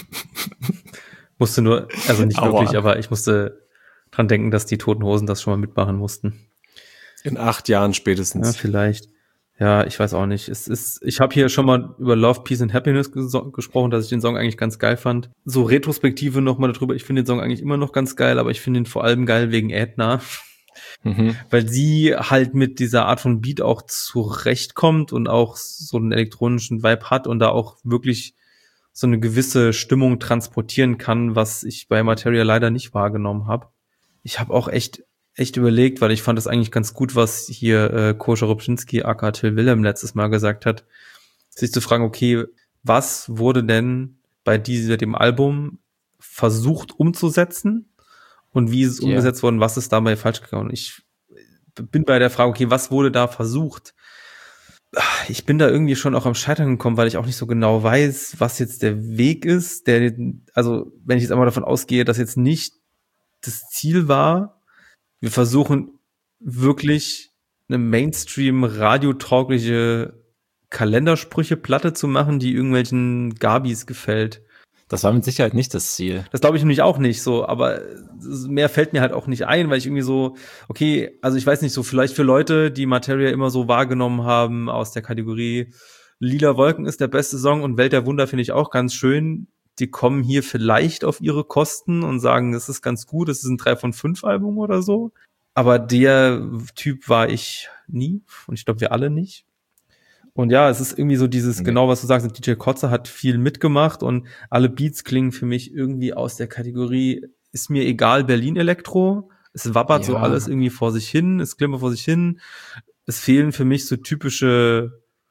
Musste nur, also nicht Aua. wirklich, aber ich musste dran denken, dass die Toten Hosen das schon mal mitmachen mussten. In acht Jahren Ja, spätestens. vielleicht. Ja, ich weiß auch nicht. Es ist, ich habe hier schon mal über Love, Peace and Happiness geso- gesprochen, dass ich den Song eigentlich ganz geil fand. So Retrospektive nochmal darüber. Ich finde den Song eigentlich immer noch ganz geil, aber ich finde ihn vor allem geil wegen Edna, Mhm. weil sie halt mit dieser Art von Beat auch zurechtkommt und auch so einen elektronischen Vibe hat und da auch wirklich so eine gewisse Stimmung transportieren kann, was ich bei Materia leider nicht wahrgenommen habe. Ich habe auch echt echt überlegt, weil ich fand das eigentlich ganz gut, was hier äh, Koscha Robczynski aka Till Willem letztes Mal gesagt hat, sich zu fragen, okay, was wurde denn bei diesem dem Album versucht umzusetzen und wie ist es Ja. umgesetzt worden, was ist dabei falsch gegangen? Ich bin bei der Frage, okay, was wurde da versucht? Ich bin da irgendwie schon auch am Scheitern gekommen, weil ich auch nicht so genau weiß, was jetzt der Weg ist, der, also wenn ich jetzt einmal davon ausgehe, dass jetzt nicht das Ziel war, wir versuchen wirklich eine Mainstream-radiotaugliche Kalendersprüche-Platte zu machen, die irgendwelchen Gabis gefällt. Das war mit Sicherheit nicht das Ziel. Das glaube ich nämlich auch nicht so, aber mehr fällt mir halt auch nicht ein, weil ich irgendwie so, okay, also ich weiß nicht, so vielleicht für Leute, die Materia immer so wahrgenommen haben aus der Kategorie Lila Wolken ist der beste Song und Welt der Wunder finde ich auch ganz schön, die kommen hier vielleicht auf ihre Kosten und sagen, das ist ganz gut, das ist ein drei von fünf Album oder so, aber der Typ war ich nie und ich glaube wir alle nicht. Und ja, es ist irgendwie so dieses, Nee. genau was du sagst, D J Kotze hat viel mitgemacht und alle Beats klingen für mich irgendwie aus der Kategorie, ist mir egal, Berlin Elektro. Es wappert so Ja. alles irgendwie vor sich hin, es klimpert vor sich hin. Es fehlen für mich so typische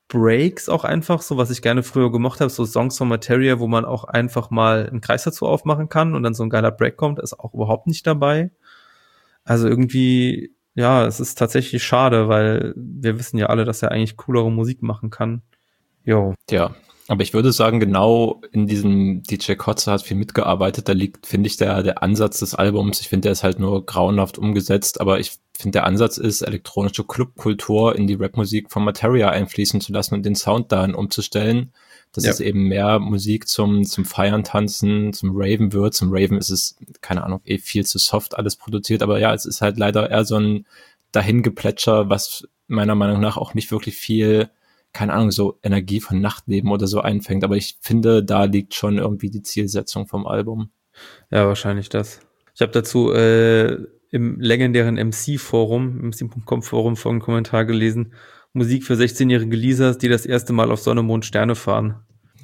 Breaks auch einfach, so was ich gerne früher gemocht habe, so Songs von Materia, wo man auch einfach mal einen Kreis dazu aufmachen kann und dann so ein geiler Break kommt, ist auch überhaupt nicht dabei. Also irgendwie, ja, es ist tatsächlich schade, weil wir wissen ja alle, dass er eigentlich coolere Musik machen kann. Jo. Ja, aber ich würde sagen, genau in diesem D J Kotze hat viel mitgearbeitet. Da liegt, finde ich, der der Ansatz des Albums. Ich finde, der ist halt nur grauenhaft umgesetzt, aber ich finde, der Ansatz ist, elektronische Clubkultur in die Rapmusik von Materia einfließen zu lassen und den Sound dahin umzustellen, dass Ja. es eben mehr Musik zum zum Feiern, Tanzen, zum Raven wird. Zum Raven ist es, keine Ahnung, eh viel zu soft alles produziert, aber ja, es ist halt leider eher so ein Dahingeplätscher, was meiner Meinung nach auch nicht wirklich viel, keine Ahnung, so Energie von Nachtleben oder so einfängt. Aber ich finde, da liegt schon irgendwie die Zielsetzung vom Album. Ja, wahrscheinlich das. Ich habe dazu äh, im legendären M C-Forum, M C Punkt com-Forum, folgenden Kommentar gelesen: Musik für sechzehnjährige Lisas, die das erste Mal auf Sonne, Mond, Sterne fahren.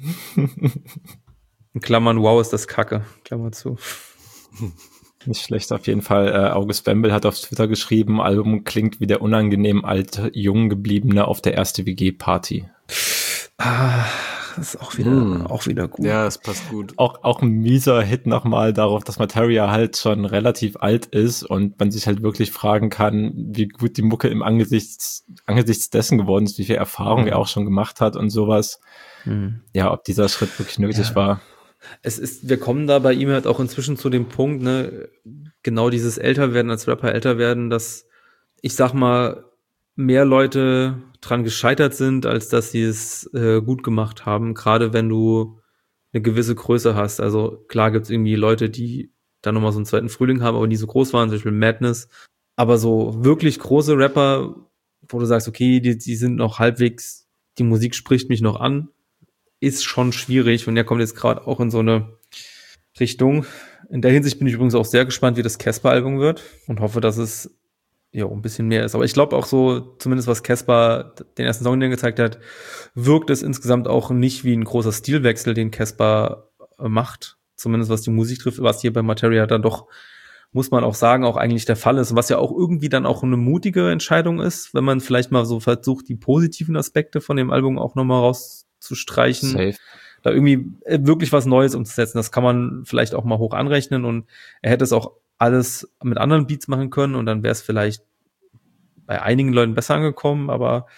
In Klammern, wow, ist das Kacke. Klammer zu. Nicht schlecht auf jeden Fall. Äh, August Bembel hat auf Twitter geschrieben, Album klingt wie der unangenehm alte, jung gebliebene auf der erste W G-Party. Ah, das ist auch wieder, Hm. auch wieder gut. Ja, es passt gut. Auch, auch ein mieser Hit nochmal darauf, dass Materia halt schon relativ alt ist und man sich halt wirklich fragen kann, wie gut die Mucke im Angesichts, angesichts dessen geworden ist, wie viel Erfahrung Mhm. er auch schon gemacht hat und sowas. Hm. Ja, ob dieser Schritt wirklich nötig Ja. war. Es ist, wir kommen da bei ihm halt auch inzwischen zu dem Punkt, ne, genau dieses Älterwerden, als Rapper älter werden, dass, ich sag mal, mehr Leute dran gescheitert sind, als dass sie es äh, gut gemacht haben, gerade wenn du eine gewisse Größe hast. Also klar gibt's irgendwie Leute, die dann nochmal so einen zweiten Frühling haben, aber nie so groß waren, zum Beispiel Madness. Aber so wirklich große Rapper, wo du sagst, okay, die, die sind noch halbwegs, die Musik spricht mich noch an, ist schon schwierig. Und er kommt jetzt gerade auch in so eine Richtung. In der Hinsicht bin ich übrigens auch sehr gespannt, wie das Casper-Album wird und hoffe, dass es ja ein bisschen mehr ist. Aber ich glaube auch so, zumindest was Casper, den ersten Song, den er gezeigt hat, wirkt es insgesamt auch nicht wie ein großer Stilwechsel, den Casper äh, macht. Zumindest was die Musik trifft, was hier bei Materia dann doch, muss man auch sagen, auch eigentlich der Fall ist. Und was ja auch irgendwie dann auch eine mutige Entscheidung ist, wenn man vielleicht mal so versucht, die positiven Aspekte von dem Album auch nochmal rauszustreichen. Safe. Da irgendwie äh, wirklich was Neues umzusetzen. Das kann man vielleicht auch mal hoch anrechnen und er hätte es auch alles mit anderen Beats machen können und dann wäre es vielleicht bei einigen Leuten besser angekommen, aber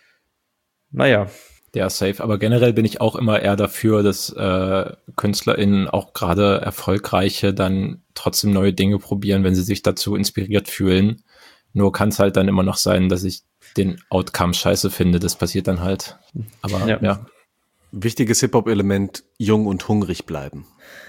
naja. Ja, safe. Aber generell bin ich auch immer eher dafür, dass äh, KünstlerInnen, auch gerade erfolgreiche, dann trotzdem neue Dinge probieren, wenn sie sich dazu inspiriert fühlen. Nur kann es halt dann immer noch sein, dass ich den Outcome scheiße finde. Das passiert dann halt. Aber Ja. ja. Wichtiges Hip-Hop-Element, jung und hungrig bleiben.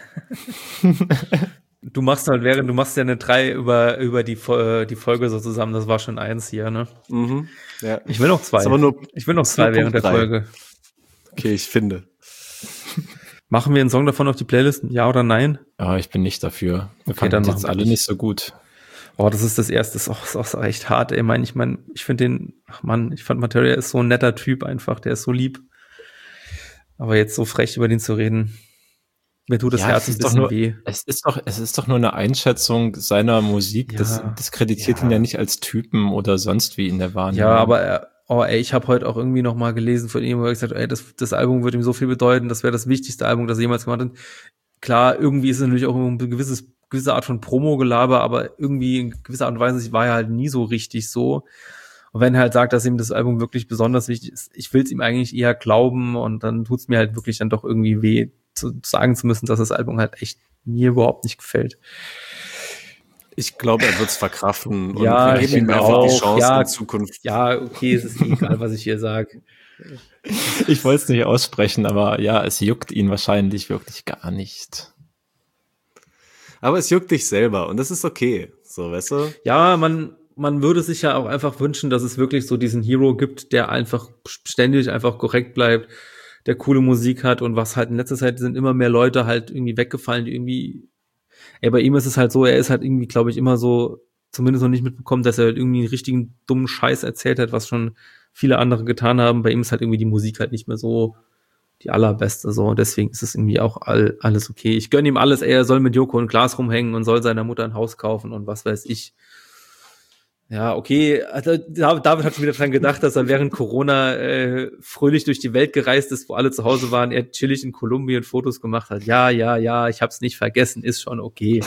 Du machst halt während, du machst ja eine drei über, über die, Fo- die Folge so zusammen, das war schon eins hier, ne? Mhm. Ja. Ich will noch zwei. Ist aber nur, ich will noch ist nur zwei während Punkt der drei. Folge. Okay, ich finde. Machen wir einen Song davon auf die Playlist? Ja oder nein? Ja, ich bin nicht dafür. Wir Okay, fanden dann die machen jetzt wir alle nicht. nicht so gut. Oh, das ist das erste, ist auch, ist auch echt hart. Ich meine, ich meine, ich finde den, ach Mann, ich fand Materia ist so ein netter Typ einfach, der ist so lieb. Aber jetzt so frech über den zu reden, mir tut das Ja, Herz es ein ist doch bisschen nur- weh. Es ist doch, es ist doch nur eine Einschätzung seiner Musik. Das Ja, diskreditiert ja. ihn ja nicht als Typen oder sonst wie in der Wahrnehmung. Ja, aber er, oh, ey, ich habe heute auch irgendwie noch mal gelesen von ihm, wo er gesagt hat, ey, das, das Album wird ihm so viel bedeuten, das wäre das wichtigste Album, das er jemals gemacht hat. Klar, irgendwie ist es natürlich auch ein gewisses, gewisse Art von Promo-Gelaber, aber irgendwie in gewisser Art und Weise war er halt nie so richtig so. Und wenn er halt sagt, dass ihm das Album wirklich besonders wichtig ist, ich will es ihm eigentlich eher glauben und dann tut's mir halt wirklich dann doch irgendwie weh, zu, sagen zu müssen, dass das Album halt echt mir überhaupt nicht gefällt. Ich glaube, er wird es verkraften und Ja, wir ich geben ihm denke einfach die auch. Chance Ja. in Zukunft. Ja, okay, es ist eh egal, was ich hier sage. Ich wollte es nicht aussprechen, aber ja, es juckt ihn wahrscheinlich wirklich gar nicht. Aber es juckt dich selber und das ist okay. So, weißt du? Ja, man, man würde sich ja auch einfach wünschen, dass es wirklich so diesen Hero gibt, der einfach ständig einfach korrekt bleibt, der coole Musik hat und was halt in letzter Zeit sind immer mehr Leute halt irgendwie weggefallen, die irgendwie, ey, bei ihm ist es halt so, er ist halt irgendwie, glaube ich, immer so, zumindest noch nicht mitbekommen, dass er halt irgendwie einen richtigen dummen Scheiß erzählt hat, was schon viele andere getan haben. Bei ihm ist halt irgendwie die Musik halt nicht mehr so die allerbeste, so. Und deswegen ist es irgendwie auch all, alles okay. Ich gönn ihm alles, ey, er soll mit Joko und Glas rumhängen und soll seiner Mutter ein Haus kaufen und was weiß ich. Ja, okay, also David hat schon wieder dran gedacht, dass er während Corona äh, fröhlich durch die Welt gereist ist, wo alle zu Hause waren, er chillig in Kolumbien Fotos gemacht hat. Ja, ja, ja, ich hab's nicht vergessen, ist schon okay.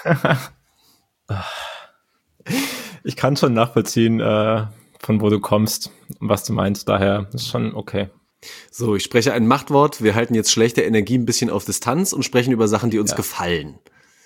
Ich kann schon nachvollziehen, äh, von wo du kommst und was du meinst, daher ist schon okay. So, ich spreche ein Machtwort, wir halten jetzt schlechte Energie ein bisschen auf Distanz und sprechen über Sachen, die uns ja. gefallen.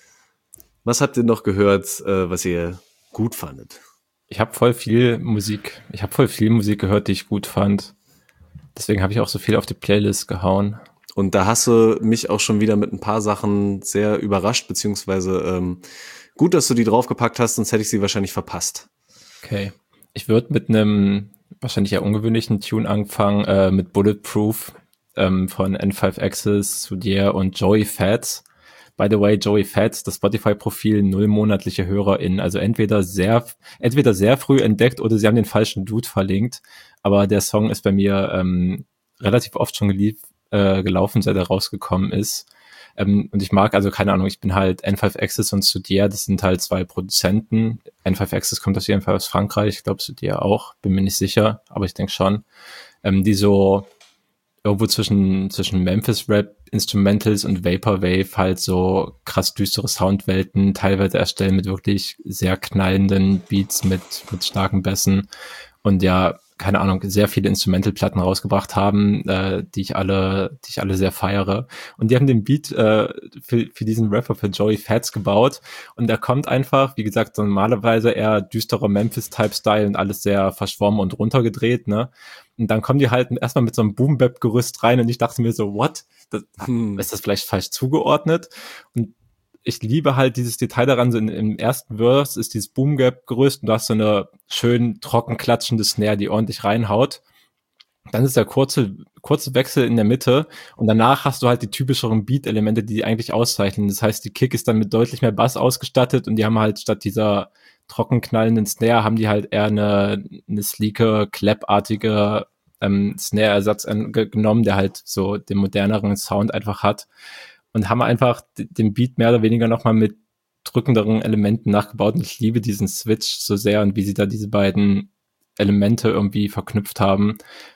Was habt ihr noch gehört, äh, was ihr gut fandet? Ich habe voll viel Musik, ich habe voll viel Musik gehört, die ich gut fand. Deswegen habe ich auch so viel auf die Playlist gehauen. Und da hast du mich auch schon wieder mit ein paar Sachen sehr überrascht, beziehungsweise ähm, gut, dass du die draufgepackt hast, sonst hätte ich sie wahrscheinlich verpasst. Okay, ich würde mit einem wahrscheinlich eher ungewöhnlichen Tune angefangen, äh, mit Bulletproof ähm, von N fünf Axis, Sudier und Joey Fats. By the way, Joey Fats, das Spotify-Profil, null monatliche HörerInnen. Also entweder sehr, entweder sehr früh entdeckt oder sie haben den falschen Dude verlinkt. Aber der Song ist bei mir ähm, relativ oft schon gelief, äh, gelaufen, seit er rausgekommen ist. Ähm, und ich mag, also keine Ahnung, ich bin halt N fünf Axis und Sudier, das sind halt zwei Produzenten. N fünf Axis kommt auf jeden Fall aus Frankreich, ich glaube Sudier auch, bin mir nicht sicher, aber ich denke schon. Ähm, die so irgendwo zwischen zwischen Memphis-Rap, Instrumentals und Vaporwave halt so krass düstere Soundwelten teilweise erstellen mit wirklich sehr knallenden Beats mit mit starken Bässen und ja, keine Ahnung, sehr viele Instrumental-Platten rausgebracht haben, äh, die ich alle, die ich alle sehr feiere. Und die haben den Beat äh, für, für diesen Rapper, für Joey Fats gebaut. Und der kommt einfach, wie gesagt, so normalerweise eher düsterer Memphis-Type-Style und alles sehr verschwommen und runtergedreht, ne? Und dann kommen die halt erstmal mit so einem Boom-Bap-Gerüst rein und ich dachte mir so, what? Das, hm. Ist das vielleicht falsch zugeordnet? Und ich liebe halt dieses Detail daran, so in, im ersten Verse ist dieses Boom-Gap-Gerüst und du hast so eine schön trocken klatschende Snare, die ordentlich reinhaut. Dann ist der kurze, kurze Wechsel in der Mitte und danach hast du halt die typischeren Beat-Elemente, die die eigentlich auszeichnen. Das heißt, die Kick ist dann mit deutlich mehr Bass ausgestattet und die haben halt statt dieser trocken knallenden Snare, haben die halt eher eine, eine sleeke, clap-artige ähm, Snare-Ersatz genommen, der halt so den moderneren Sound einfach hat. Und haben einfach den Beat mehr oder weniger nochmal mit drückenderen Elementen nachgebaut. Und ich liebe diesen Switch so sehr und wie sie da diese beiden Elemente irgendwie verknüpft haben.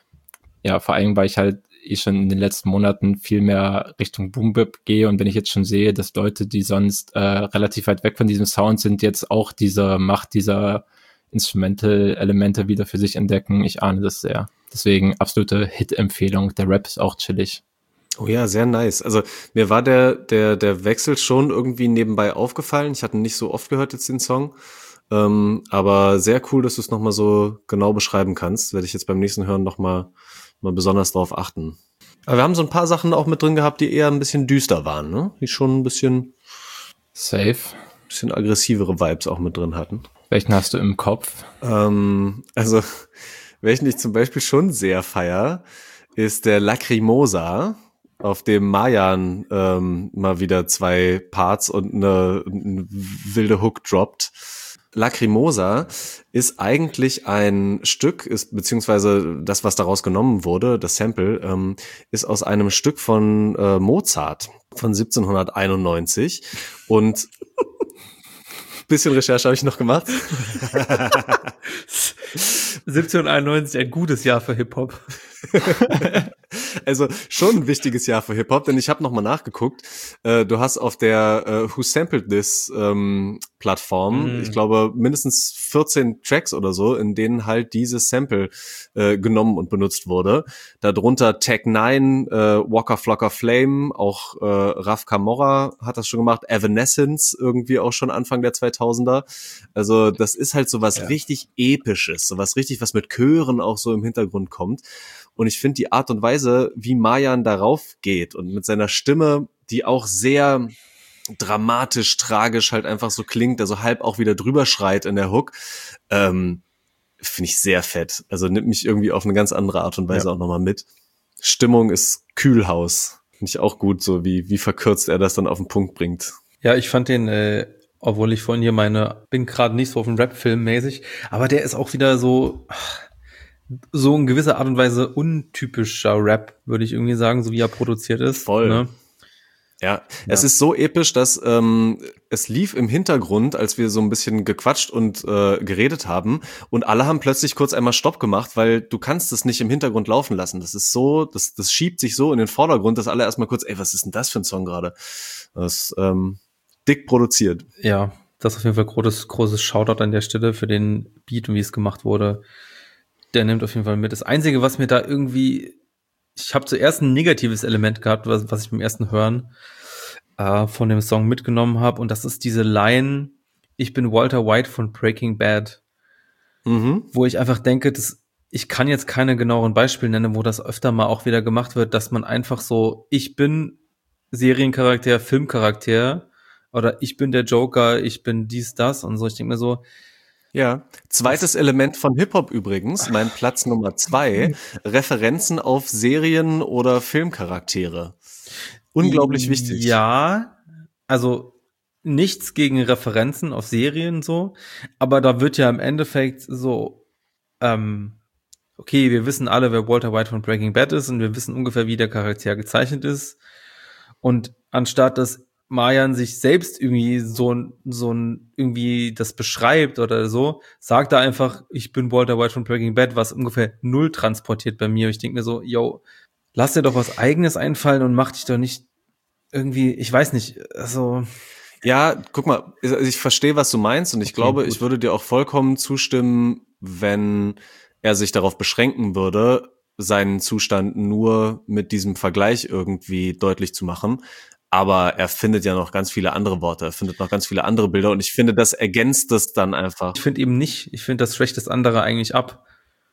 Ja, vor allem, weil ich halt eh schon in den letzten Monaten viel mehr Richtung Boom-Bap gehe. Und wenn ich jetzt schon sehe, dass Leute, die sonst äh, relativ weit weg von diesem Sound sind, jetzt auch diese Macht dieser Instrumental-Elemente wieder für sich entdecken, ich ahne das sehr. Deswegen absolute Hit-Empfehlung. Der Rap ist auch chillig. Oh ja, sehr nice. Also mir war der der der Wechsel schon irgendwie nebenbei aufgefallen. Ich hatte nicht so oft gehört jetzt den Song, ähm, aber sehr cool, dass du es nochmal so genau beschreiben kannst. Werde ich jetzt beim nächsten Hören nochmal mal besonders drauf achten. Aber wir haben so ein paar Sachen auch mit drin gehabt, die eher ein bisschen düster waren, ne? Die schon ein bisschen safe, bisschen aggressivere Vibes auch mit drin hatten. Welchen hast du im Kopf? Ähm, also welchen ich zum Beispiel schon sehr feier, ist der Lacrimosa, auf dem Mayan ähm, mal wieder zwei Parts und eine, eine wilde Hook droppt. Lacrimosa ist eigentlich ein Stück, ist beziehungsweise das, was daraus genommen wurde, das Sample, ähm, ist aus einem Stück von äh, Mozart von siebzehnhunderteinundneunzig und bisschen Recherche habe ich noch gemacht. siebzehnhunderteinundneunzig, ein gutes Jahr für Hip-Hop. Also schon ein wichtiges Jahr für Hip-Hop, denn ich habe nochmal nachgeguckt. Äh, du hast auf der äh, Who Sampled This ähm, Plattform, mm. ich glaube, mindestens vierzehn Tracks oder so, in denen halt dieses Sample äh, genommen und benutzt wurde. Darunter Tech Nine, äh, Waka Flocka Flame, auch äh, Raf Camorra hat das schon gemacht, Evanescence irgendwie auch schon Anfang der zweitausender. Also das ist halt so was ja. richtig Episches, so was richtig, was mit Chören auch so im Hintergrund kommt. Und ich finde die Art und Weise, wie Mayan darauf geht und mit seiner Stimme, die auch sehr dramatisch, tragisch halt einfach so klingt, also halb auch wieder drüber schreit in der Hook, ähm, finde ich sehr fett. Also nimmt mich irgendwie auf eine ganz andere Art und Weise ja. auch nochmal mit. Stimmung ist Kühlhaus. Finde ich auch gut, so wie wie verkürzt er das dann auf den Punkt bringt. Ja, ich fand den, äh, obwohl ich vorhin hier meine, bin gerade nicht so auf dem Rap-Film mäßig, aber der ist auch wieder so... Ach, so in gewisser Art und Weise untypischer Rap, würde ich irgendwie sagen, so wie er produziert ist. Voll. Ne? Ja, Ja. es ist so episch, dass ähm, es lief im Hintergrund, als wir so ein bisschen gequatscht und äh, geredet haben, und alle haben plötzlich kurz einmal Stopp gemacht, weil du kannst es nicht im Hintergrund laufen lassen. Das ist so, das, das schiebt sich so in den Vordergrund, dass alle erstmal kurz, ey, was ist denn das für ein Song gerade? Das ist ähm, dick produziert. Ja, das ist auf jeden Fall großes, großes Shoutout an der Stelle für den Beat und wie es gemacht wurde. Der nimmt auf jeden Fall mit. Das Einzige, was mir da irgendwie, ich habe zuerst ein negatives Element gehabt, was, was ich beim ersten Hören äh, von dem Song mitgenommen habe, und das ist diese Line, ich bin Walter White von Breaking Bad, Mhm. wo ich einfach denke, dass ich kann jetzt keine genaueren Beispiele nennen, wo das öfter mal auch wieder gemacht wird, dass man einfach so, ich bin Seriencharakter, Filmcharakter, oder ich bin der Joker, ich bin dies, das und so. Ich denke mir so, Ja, zweites Element von Hip-Hop übrigens, mein Platz Nummer zwei, Referenzen auf Serien oder Filmcharaktere. Unglaublich wichtig. Ja, also nichts gegen Referenzen auf Serien so, aber da wird ja im Endeffekt so, ähm, okay, wir wissen alle, wer Walter White von Breaking Bad ist, und wir wissen ungefähr, wie der Charakter gezeichnet ist. Und anstatt dass Marjan sich selbst irgendwie so ein, so ein, irgendwie das beschreibt oder so, sagt er einfach, ich bin Walter White von Breaking Bad, was ungefähr null transportiert bei mir. Ich denke mir so, yo, lass dir doch was Eigenes einfallen und mach dich doch nicht irgendwie, ich weiß nicht, also. Ja, guck mal, also ich verstehe, was du meinst, und ich Okay, glaube, gut. ich würde dir auch vollkommen zustimmen, wenn er sich darauf beschränken würde, seinen Zustand nur mit diesem Vergleich irgendwie deutlich zu machen. Aber er findet ja noch ganz viele andere Worte, er findet noch ganz viele andere Bilder, und ich finde, das ergänzt das dann einfach. Ich finde eben nicht, ich finde, das schwächt das andere eigentlich ab.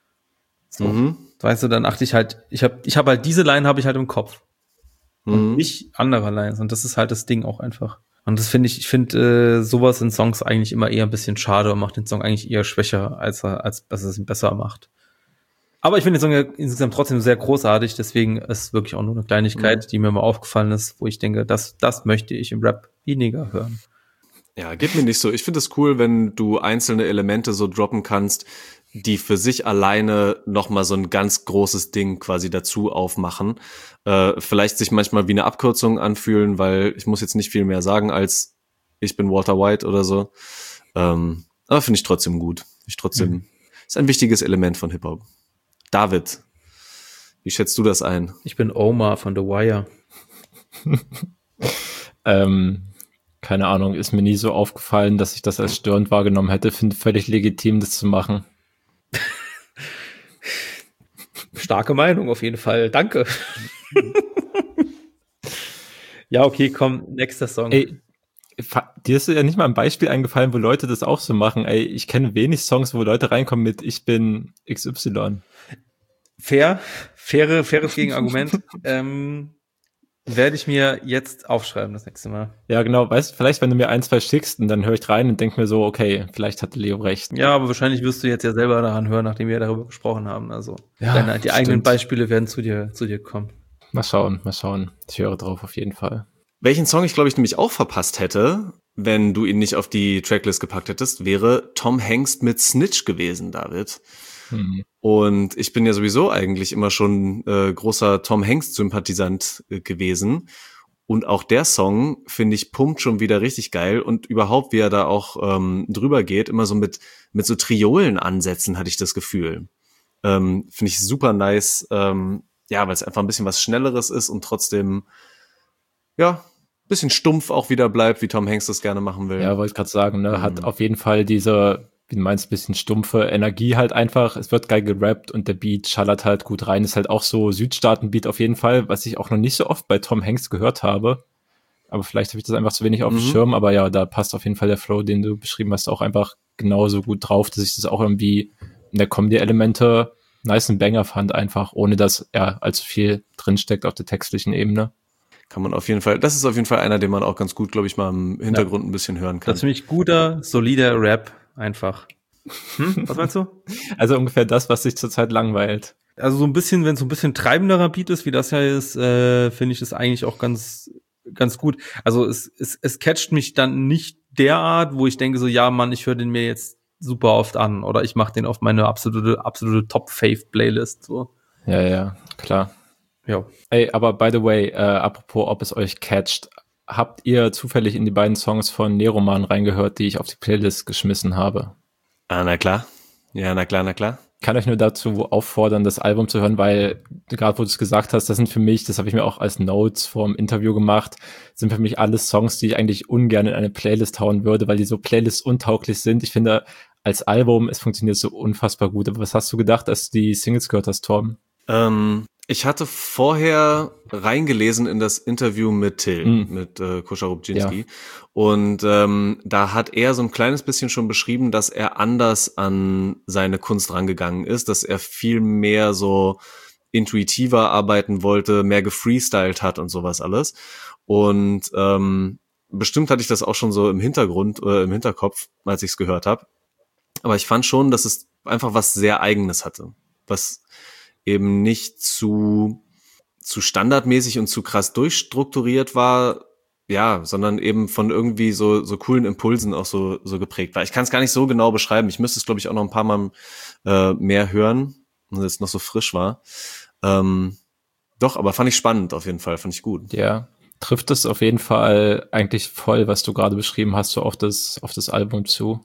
So. Mhm. Weißt du, dann achte ich halt, ich habe ich hab halt diese Line habe ich halt im Kopf. Und Mhm. nicht andere Lines. Und das ist halt das Ding auch einfach. Und das finde ich, ich finde äh, sowas in Songs eigentlich immer eher ein bisschen schade und macht den Song eigentlich eher schwächer, als er, als dass es ihn besser macht. Aber ich finde den Song ja insgesamt trotzdem sehr großartig, deswegen ist es wirklich auch nur eine Kleinigkeit, Mhm. die mir mal aufgefallen ist, wo ich denke, das, das möchte ich im Rap weniger hören. Ja, geht mir nicht so. Ich finde es cool, wenn du einzelne Elemente so droppen kannst, die für sich alleine nochmal so ein ganz großes Ding quasi dazu aufmachen. Äh, vielleicht sich manchmal wie eine Abkürzung anfühlen, weil ich muss jetzt nicht viel mehr sagen als ich bin Walter White oder so. Ähm, aber finde ich trotzdem gut. Ich trotzdem, Mhm. ist ein wichtiges Element von Hip-Hop. David, wie schätzt du das ein? Ich bin Omar von The Wire. Ähm, keine Ahnung, ist mir nie so aufgefallen, dass ich das als störend wahrgenommen hätte. Finde völlig legitim, das zu machen. Starke Meinung auf jeden Fall. Danke. Ja, okay, komm, nächster Song. Ey, fa- dir ist ja nicht mal ein Beispiel eingefallen, wo Leute das auch so machen. Ey, ich kenne wenig Songs, wo Leute reinkommen mit ich bin X Y. Fair, faire, faires Gegenargument. ähm, werde ich mir jetzt aufschreiben das nächste Mal. Ja, genau, weißt, vielleicht wenn du mir ein, zwei schickst und dann höre ich rein und denk mir so, okay, vielleicht hatte Leo recht. Ja, aber wahrscheinlich wirst du jetzt ja selber daran hören, nachdem wir darüber gesprochen haben. Also Ja, deine, die eigenen stimmt. Beispiele werden zu dir, zu dir kommen. Mal schauen, mal schauen. Ich höre drauf auf jeden Fall. Welchen Song ich, glaube ich, nämlich auch verpasst hätte, wenn du ihn nicht auf die Tracklist gepackt hättest, wäre Tom Hanks mit Snitch gewesen, David. Hm. Und ich bin ja sowieso eigentlich immer schon äh, großer Tom Hanks-Sympathisant äh, gewesen. Und auch der Song, finde ich, pumpt schon wieder richtig geil. Und überhaupt, wie er da auch ähm, drüber geht, immer so mit mit so Triolen-Ansätzen, hatte ich das Gefühl. Ähm, finde ich super nice. Ähm, ja, weil es einfach ein bisschen was Schnelleres ist und trotzdem, ja, bisschen stumpf auch wieder bleibt, wie Tom Hanks das gerne machen will. Ja, wollte gerade sagen, ne, hat Mhm. auf jeden Fall diese, wie du meinst, bisschen stumpfe Energie halt einfach. Es wird geil gerappt und der Beat schallert halt gut rein. Ist halt auch so Südstaaten-Beat auf jeden Fall, was ich auch noch nicht so oft bei Tom Hanks gehört habe. Aber vielleicht habe ich das einfach zu wenig auf dem Mhm. Schirm. Aber ja, da passt auf jeden Fall der Flow, den du beschrieben hast, auch einfach genauso gut drauf, dass ich das auch irgendwie in der Comedy-Elemente nice und Banger fand, einfach, ohne dass er allzu viel drinsteckt auf der textlichen Ebene. Kann man auf jeden Fall, das ist auf jeden Fall einer, den man auch ganz gut, glaube ich, mal im Hintergrund ein bisschen hören kann. Das ist nämlich guter, solider Rap einfach. Hm? Was meinst du? Also ungefähr das, was sich zurzeit langweilt. Also so ein bisschen, wenn es so ein bisschen treibenderer Beat ist, wie das ja ist, äh, finde ich das eigentlich auch ganz, ganz gut. Also es, es, es catcht mich dann nicht derart, wo ich denke so, ja Mann, ich höre den mir jetzt super oft an oder ich mache den auf meine absolute, absolute Top-Fave-Playlist. So. Ja, ja, klar. Ja. Ey, aber by the way, äh, apropos, ob es euch catcht, habt ihr zufällig in die beiden Songs von Neroman reingehört, die ich auf die Playlist geschmissen habe? Ah, na klar. Ja, na klar, na klar. Ich kann euch nur dazu auffordern, das Album zu hören, weil gerade wo du es gesagt hast, das sind für mich, das habe ich mir auch als Notes vor dem Interview gemacht, sind für mich alles Songs, die ich eigentlich ungern in eine Playlist hauen würde, weil die so Playlists untauglich sind. Ich finde, als Album, es funktioniert so unfassbar gut. Aber was hast du gedacht, als du die Singles gehört hast, Torben? Ähm, ich hatte vorher reingelesen in das Interview mit Till, Mm. mit äh, Kuscha Rubczynski. Ja. Und ähm, da hat er so ein kleines bisschen schon beschrieben, dass er anders an seine Kunst rangegangen ist, dass er viel mehr so intuitiver arbeiten wollte, mehr gefreestylt hat und sowas alles. Und ähm, bestimmt hatte ich das auch schon so im Hintergrund, äh, im Hinterkopf, als ich es gehört habe. Aber ich fand schon, dass es einfach was sehr Eigenes hatte, was eben nicht zu zu standardmäßig und zu krass durchstrukturiert war, ja, sondern eben von irgendwie so so coolen Impulsen auch so so geprägt war. Ich kann es gar nicht so genau beschreiben. Ich müsste es, glaube ich, auch noch ein paar Mal äh, mehr hören, weil es noch so frisch war. Ähm, doch, aber fand ich spannend auf jeden Fall, fand ich gut. Ja, trifft es auf jeden Fall eigentlich voll, was du gerade beschrieben hast, so auf das auf das Album zu.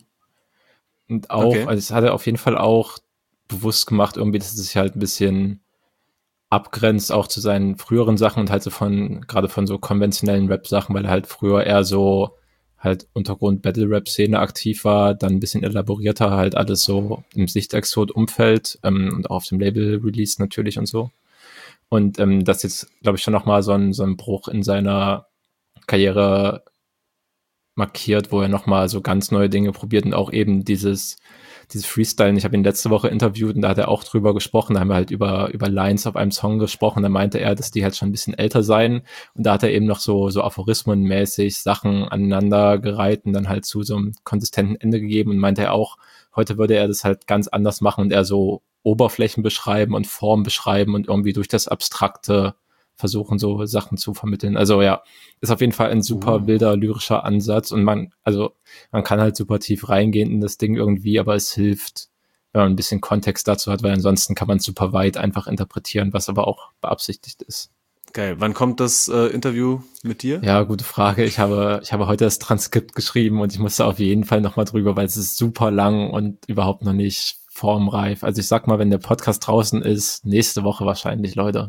Und auch, Okay. also es hat er auf jeden Fall auch bewusst gemacht, irgendwie, dass es sich halt ein bisschen abgrenzt auch zu seinen früheren Sachen und halt so von, gerade von so konventionellen Rap-Sachen, weil er halt früher eher so halt Untergrund-Battle-Rap-Szene aktiv war, dann ein bisschen elaborierter halt alles so im Sichtexot-Umfeld ähm, und auch auf dem Label-Release natürlich und so. Und ähm, das jetzt, glaube ich, schon nochmal so ein, so ein Bruch in seiner Karriere markiert, wo er nochmal so ganz neue Dinge probiert und auch eben dieses dieses Freestylen. Ich habe ihn letzte Woche interviewt und da hat er auch drüber gesprochen. Da haben wir halt über über Lines auf einem Song gesprochen. Da meinte er, dass die halt schon ein bisschen älter seien. Und da hat er eben noch so so aphorismenmäßig Sachen aneinander gereiht und dann halt zu so einem konsistenten Ende gegeben. Und meinte er auch, heute würde er das halt ganz anders machen und eher so Oberflächen beschreiben und Form beschreiben und irgendwie durch das Abstrakte versuchen, so Sachen zu vermitteln. Also ja, ist auf jeden Fall ein super Uh. wilder, lyrischer Ansatz und man, also man kann halt super tief reingehen in das Ding irgendwie, aber es hilft, wenn man ein bisschen Kontext dazu hat, weil ansonsten kann man es super weit einfach interpretieren, was aber auch beabsichtigt ist. Geil. Wann kommt das äh, Interview mit dir? Ja, gute Frage. Ich habe, ich habe heute das Transkript geschrieben und ich musste auf jeden Fall nochmal drüber, weil es ist super lang und überhaupt noch nicht formreif. Also ich sag mal, wenn der Podcast draußen ist, nächste Woche wahrscheinlich, Leute.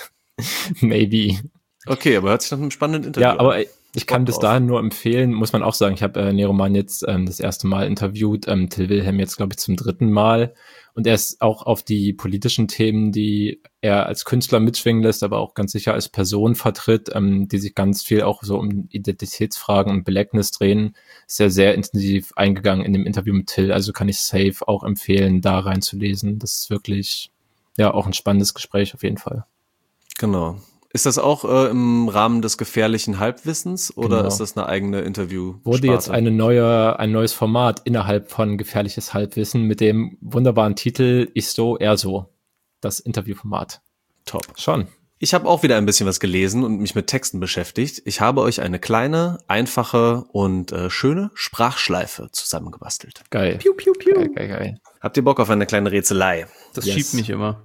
Maybe. Okay, aber hört sich nach einem spannenden Interview Ja, aber an. ich kann Bock bis drauf. dahin nur empfehlen, muss man auch sagen, ich habe äh, Neroman jetzt ähm, das erste Mal interviewt, ähm, Till Wilhelm jetzt, glaube ich, zum dritten Mal. Und er ist auch auf die politischen Themen, die er als Künstler mitschwingen lässt, aber auch ganz sicher als Person vertritt, ähm, die sich ganz viel auch so um Identitätsfragen und Belägnis drehen, ist er sehr intensiv eingegangen in dem Interview mit Till. Also kann ich safe auch empfehlen, da reinzulesen. Das ist wirklich, ja, auch ein spannendes Gespräch auf jeden Fall. Genau. Ist das auch äh, im Rahmen des gefährlichen Halbwissens oder Genau. ist das eine eigene Interview? Wurde jetzt eine neue, ein neues Format innerhalb von Gefährliches Halbwissen mit dem wunderbaren Titel Ich so, er so. Das Interviewformat. Top. Schon. Ich habe auch wieder ein bisschen was gelesen und mich mit Texten beschäftigt. Ich habe euch eine kleine, einfache und äh, schöne Sprachschleife zusammengebastelt. Geil. Piu, piu, piu. Geil, geil, geil. Habt ihr Bock auf eine kleine Rätselei? Das Yes. schiebt mich immer.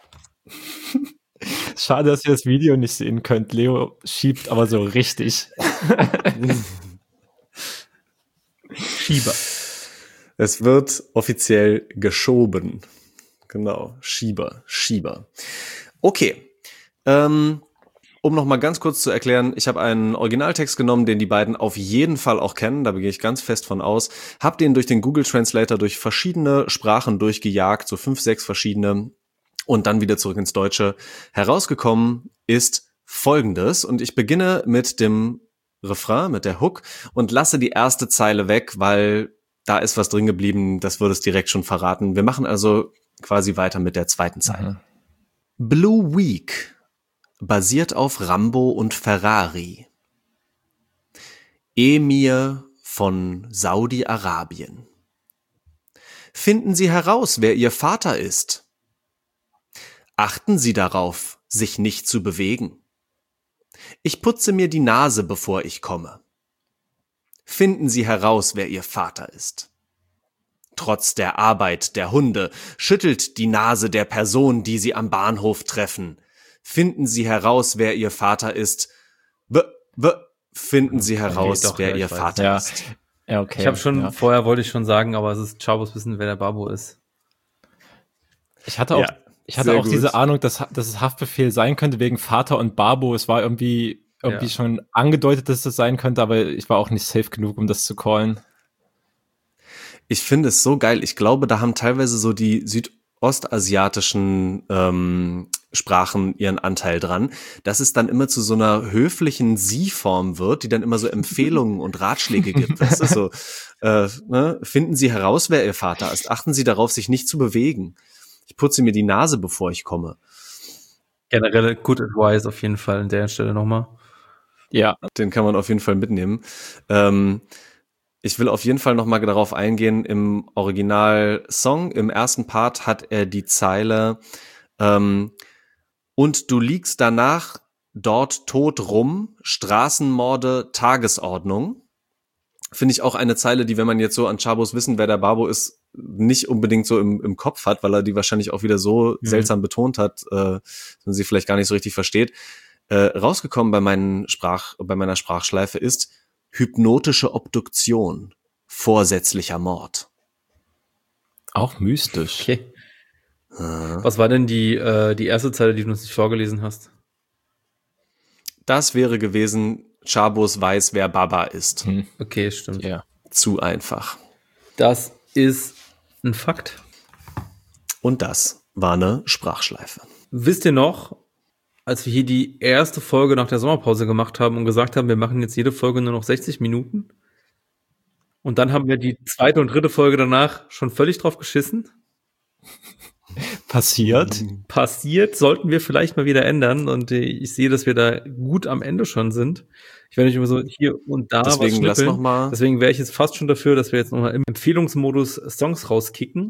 Schade, dass ihr das Video nicht sehen könnt. Leo schiebt aber so richtig. Schieber. Es wird offiziell geschoben. Genau, Schieber, Schieber. Okay, ähm, um noch mal ganz kurz zu erklären, ich habe einen Originaltext genommen, den die beiden auf jeden Fall auch kennen, da gehe ich ganz fest von aus, habe den durch den Google Translator durch verschiedene Sprachen durchgejagt, so fünf, sechs verschiedene, und dann wieder zurück ins Deutsche. Herausgekommen ist Folgendes, und ich beginne mit dem Refrain, mit der Hook, und lasse die erste Zeile weg, weil da ist was drin geblieben, das würde es direkt schon verraten. Wir machen also quasi weiter mit der zweiten Zeile. Mhm. Blue Week basiert auf Rambo und Ferrari. Emir von Saudi-Arabien. Finden Sie heraus, wer Ihr Vater ist. Achten Sie darauf, sich nicht zu bewegen. Ich putze mir die Nase, bevor ich komme. Finden Sie heraus, wer Ihr Vater ist. Trotz der Arbeit der Hunde schüttelt die Nase der Person, die Sie am Bahnhof treffen. finden Sie heraus, wer Ihr Vater ist. W, w, finden Sie heraus, Okay, doch, wer ja, Ihr ich weiß. Vater Ja. ist. Ja, okay. Ich habe schon, ja. vorher wollte ich schon sagen, aber es ist Chabos wissen, wer der Babo ist. Ich hatte auch, Ja, ich hatte sehr auch gut. diese Ahnung, dass, dass es Haftbefehl sein könnte wegen Vater und Babo. Es war irgendwie, irgendwie Ja. schon angedeutet, dass es sein könnte, aber ich war auch nicht safe genug, um das zu callen. Ich finde es so geil. Ich glaube, da haben teilweise so die südostasiatischen ähm, Sprachen ihren Anteil dran, dass es dann immer zu so einer höflichen Sie-Form wird, die dann immer so Empfehlungen und Ratschläge gibt. Weißt du, so, äh, ne? Finden Sie heraus, wer Ihr Vater ist. Achten Sie darauf, sich nicht zu bewegen. Ich putze mir die Nase, bevor ich komme. Generell good advice auf jeden Fall an der Stelle nochmal. Ja, Den kann man auf jeden Fall mitnehmen. Ähm, ich will auf jeden Fall noch mal darauf eingehen. Im Original-Song, im ersten Part hat er die Zeile ähm, und du liegst danach dort tot rum, Straßenmorde, Tagesordnung. Finde ich auch eine Zeile, die, wenn man jetzt so an Chabos wissen, wer der Babo ist, nicht unbedingt so im, im Kopf hat, weil er die wahrscheinlich auch wieder so Mhm. seltsam betont hat, äh, dass man sie vielleicht gar nicht so richtig versteht. Äh, rausgekommen bei, meinen Sprach, bei meiner Sprachschleife ist hypnotische Obduktion, vorsätzlicher Mord. auch mystisch. Okay. Äh, Was war denn die, äh, die erste Zeile, die du uns nicht vorgelesen hast? Das wäre gewesen, Chabos weiß, wer Baba ist. Hm, Okay, stimmt. ja. Zu einfach. Das ist ein Fakt. Und das war eine Sprachschleife. Wisst ihr noch, als wir hier die erste Folge nach der Sommerpause gemacht haben und gesagt haben, wir machen jetzt jede Folge nur noch sechzig Minuten? Und dann haben wir die zweite und dritte Folge danach schon völlig drauf geschissen. Passiert. Passiert, sollten wir vielleicht mal wieder ändern. Und äh, ich sehe, dass wir da gut am Ende schon sind. Ich werde nicht immer so hier und da Deswegen was lass schnippeln. noch mal. Deswegen wäre ich jetzt fast schon dafür, dass wir jetzt nochmal im Empfehlungsmodus Songs rauskicken.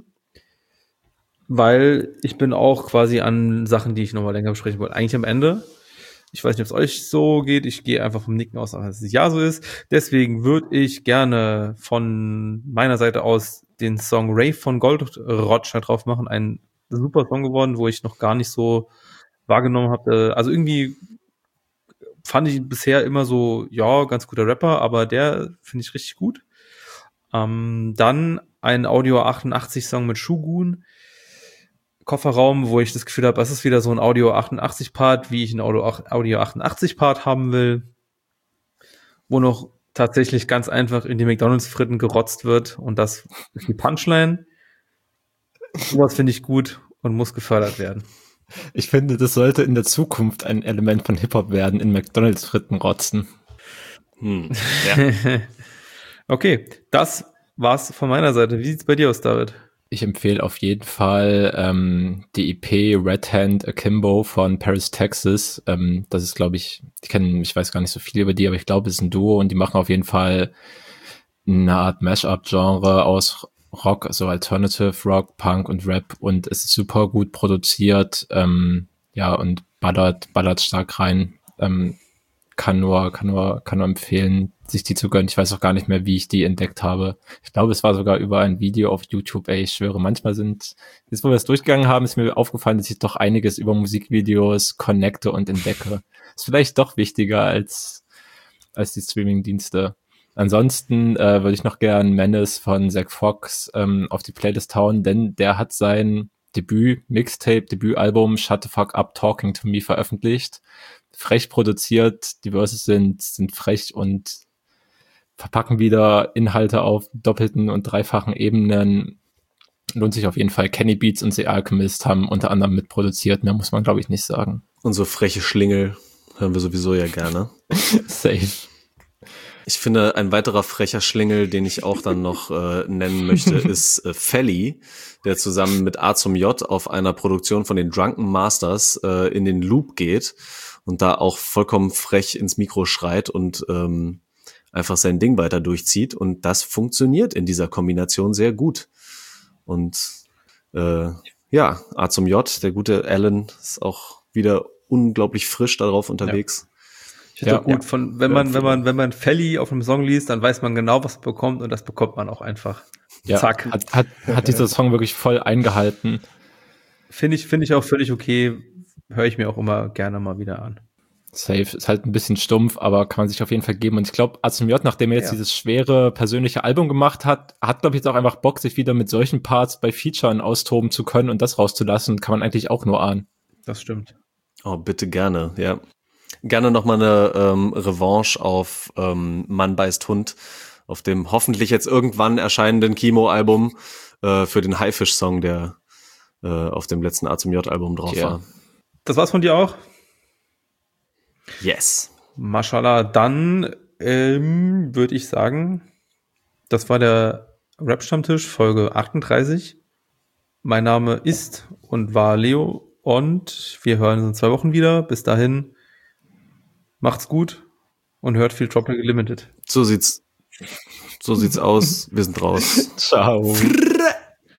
Weil ich bin auch quasi an Sachen, die ich nochmal länger besprechen wollte. Eigentlich am Ende. Ich weiß nicht, ob es euch so geht. Ich gehe einfach vom Nicken aus, dass es ja so ist. Deswegen würde ich gerne von meiner Seite aus den Song Rave von Goldroger drauf machen. Ein super Song geworden, wo ich noch gar nicht so wahrgenommen habe. Also irgendwie fand ich ihn bisher immer so, ja, ganz guter Rapper, aber der finde ich richtig gut. Ähm, dann ein Audio achtundachtzig Song mit Shogun. Kofferraum, wo ich das Gefühl habe, das ist wieder so ein Audio achtundachtzig Part, wie ich ein Audio, Audio achtundachtzig Part haben will, wo noch tatsächlich ganz einfach in die McDonald's-Fritten gerotzt wird und das ist die Punchline. Sowas finde ich gut und muss gefördert werden. Ich finde, das sollte in der Zukunft ein Element von Hip-Hop werden, in McDonald's-Fritten rotzen. Hm. Ja. Okay, das war's von meiner Seite. Wie sieht's bei dir aus, David? Ich empfehle auf jeden Fall ähm, die E P Red Hand Akimbo von Paris, Texas. Ähm, das ist, glaube ich, ich kenne, ich weiß gar nicht so viel über die, aber ich glaube, es ist ein Duo und die machen auf jeden Fall eine Art Mashup-Genre aus Rock, also Alternative Rock, Punk und Rap und es ist super gut produziert, ähm, ja, und ballert, ballert stark rein. Ähm, kann nur, kann nur, kann nur empfehlen, sich die zu gönnen. Ich weiß auch gar nicht mehr, wie ich die entdeckt habe. Ich glaube, es war sogar über ein Video auf YouTube. Ey, ich schwöre, manchmal sind, jetzt wo wir es durchgegangen haben, ist mir aufgefallen, dass ich doch einiges über Musikvideos connecte und entdecke. Ist vielleicht doch wichtiger als, als die Streaming-Dienste. Ansonsten äh, würde ich noch gern Menace von Zack Fox ähm, auf die Playlist hauen, denn der hat sein Debüt, Mixtape, Debütalbum Shut the Fuck Up Talking to Me veröffentlicht. Frech produziert, die Verses sind, sind frech und verpacken wieder Inhalte auf doppelten und dreifachen Ebenen. Lohnt sich auf jeden Fall. Kenny Beats und The Alchemist haben unter anderem mitproduziert. Mehr muss man, glaube ich, nicht sagen. Und so freche Schlingel hören wir sowieso ja gerne. Safe. Ich finde, ein weiterer frecher Schlingel, den ich auch dann noch äh, nennen möchte, ist äh, Felly, der zusammen mit A zum J auf einer Produktion von den Drunken Masters äh, in den Loop geht und da auch vollkommen frech ins Mikro schreit und ähm, einfach sein Ding weiter durchzieht. Und das funktioniert in dieser Kombination sehr gut. Und äh, ja, A zum J, der gute Alan, ist auch wieder unglaublich frisch darauf unterwegs. Ich finde Ja, auch gut, ja. von, wenn man, wenn man, wenn man Felly auf einem Song liest, dann weiß man genau, was man bekommt und das bekommt man auch einfach. Ja, Zack. Hat, hat, hat dieser Song wirklich voll eingehalten. Finde ich, finde ich auch völlig okay. höre ich mir auch immer gerne mal wieder an. Safe ist halt ein bisschen stumpf, aber kann man sich auf jeden Fall geben. Und ich glaube, A Z M J, nachdem er jetzt Ja. dieses schwere persönliche Album gemacht hat, hat, glaube ich, jetzt auch einfach Bock, sich wieder mit solchen Parts bei Featuren austoben zu können und das rauszulassen, kann man eigentlich auch nur ahnen. Das stimmt. Oh, bitte gerne, ja. Gerne nochmal eine ähm, Revanche auf ähm, Mann beißt Hund, auf dem hoffentlich jetzt irgendwann erscheinenden Kimo-Album äh, für den Haifisch-Song, der äh, auf dem letzten A Z M J-Album drauf Ja. war. Das war's von dir auch? Yes. Mashallah, dann ähm, würde ich sagen, das war der Rap-Stammtisch, Folge achtunddreißig. Mein Name ist und war Leo und wir hören uns in zwei Wochen wieder. Bis dahin, macht's gut und hört viel Tropical Limited. So sieht's, so sieht's aus. Wir sind raus. Ciao. Frrrr.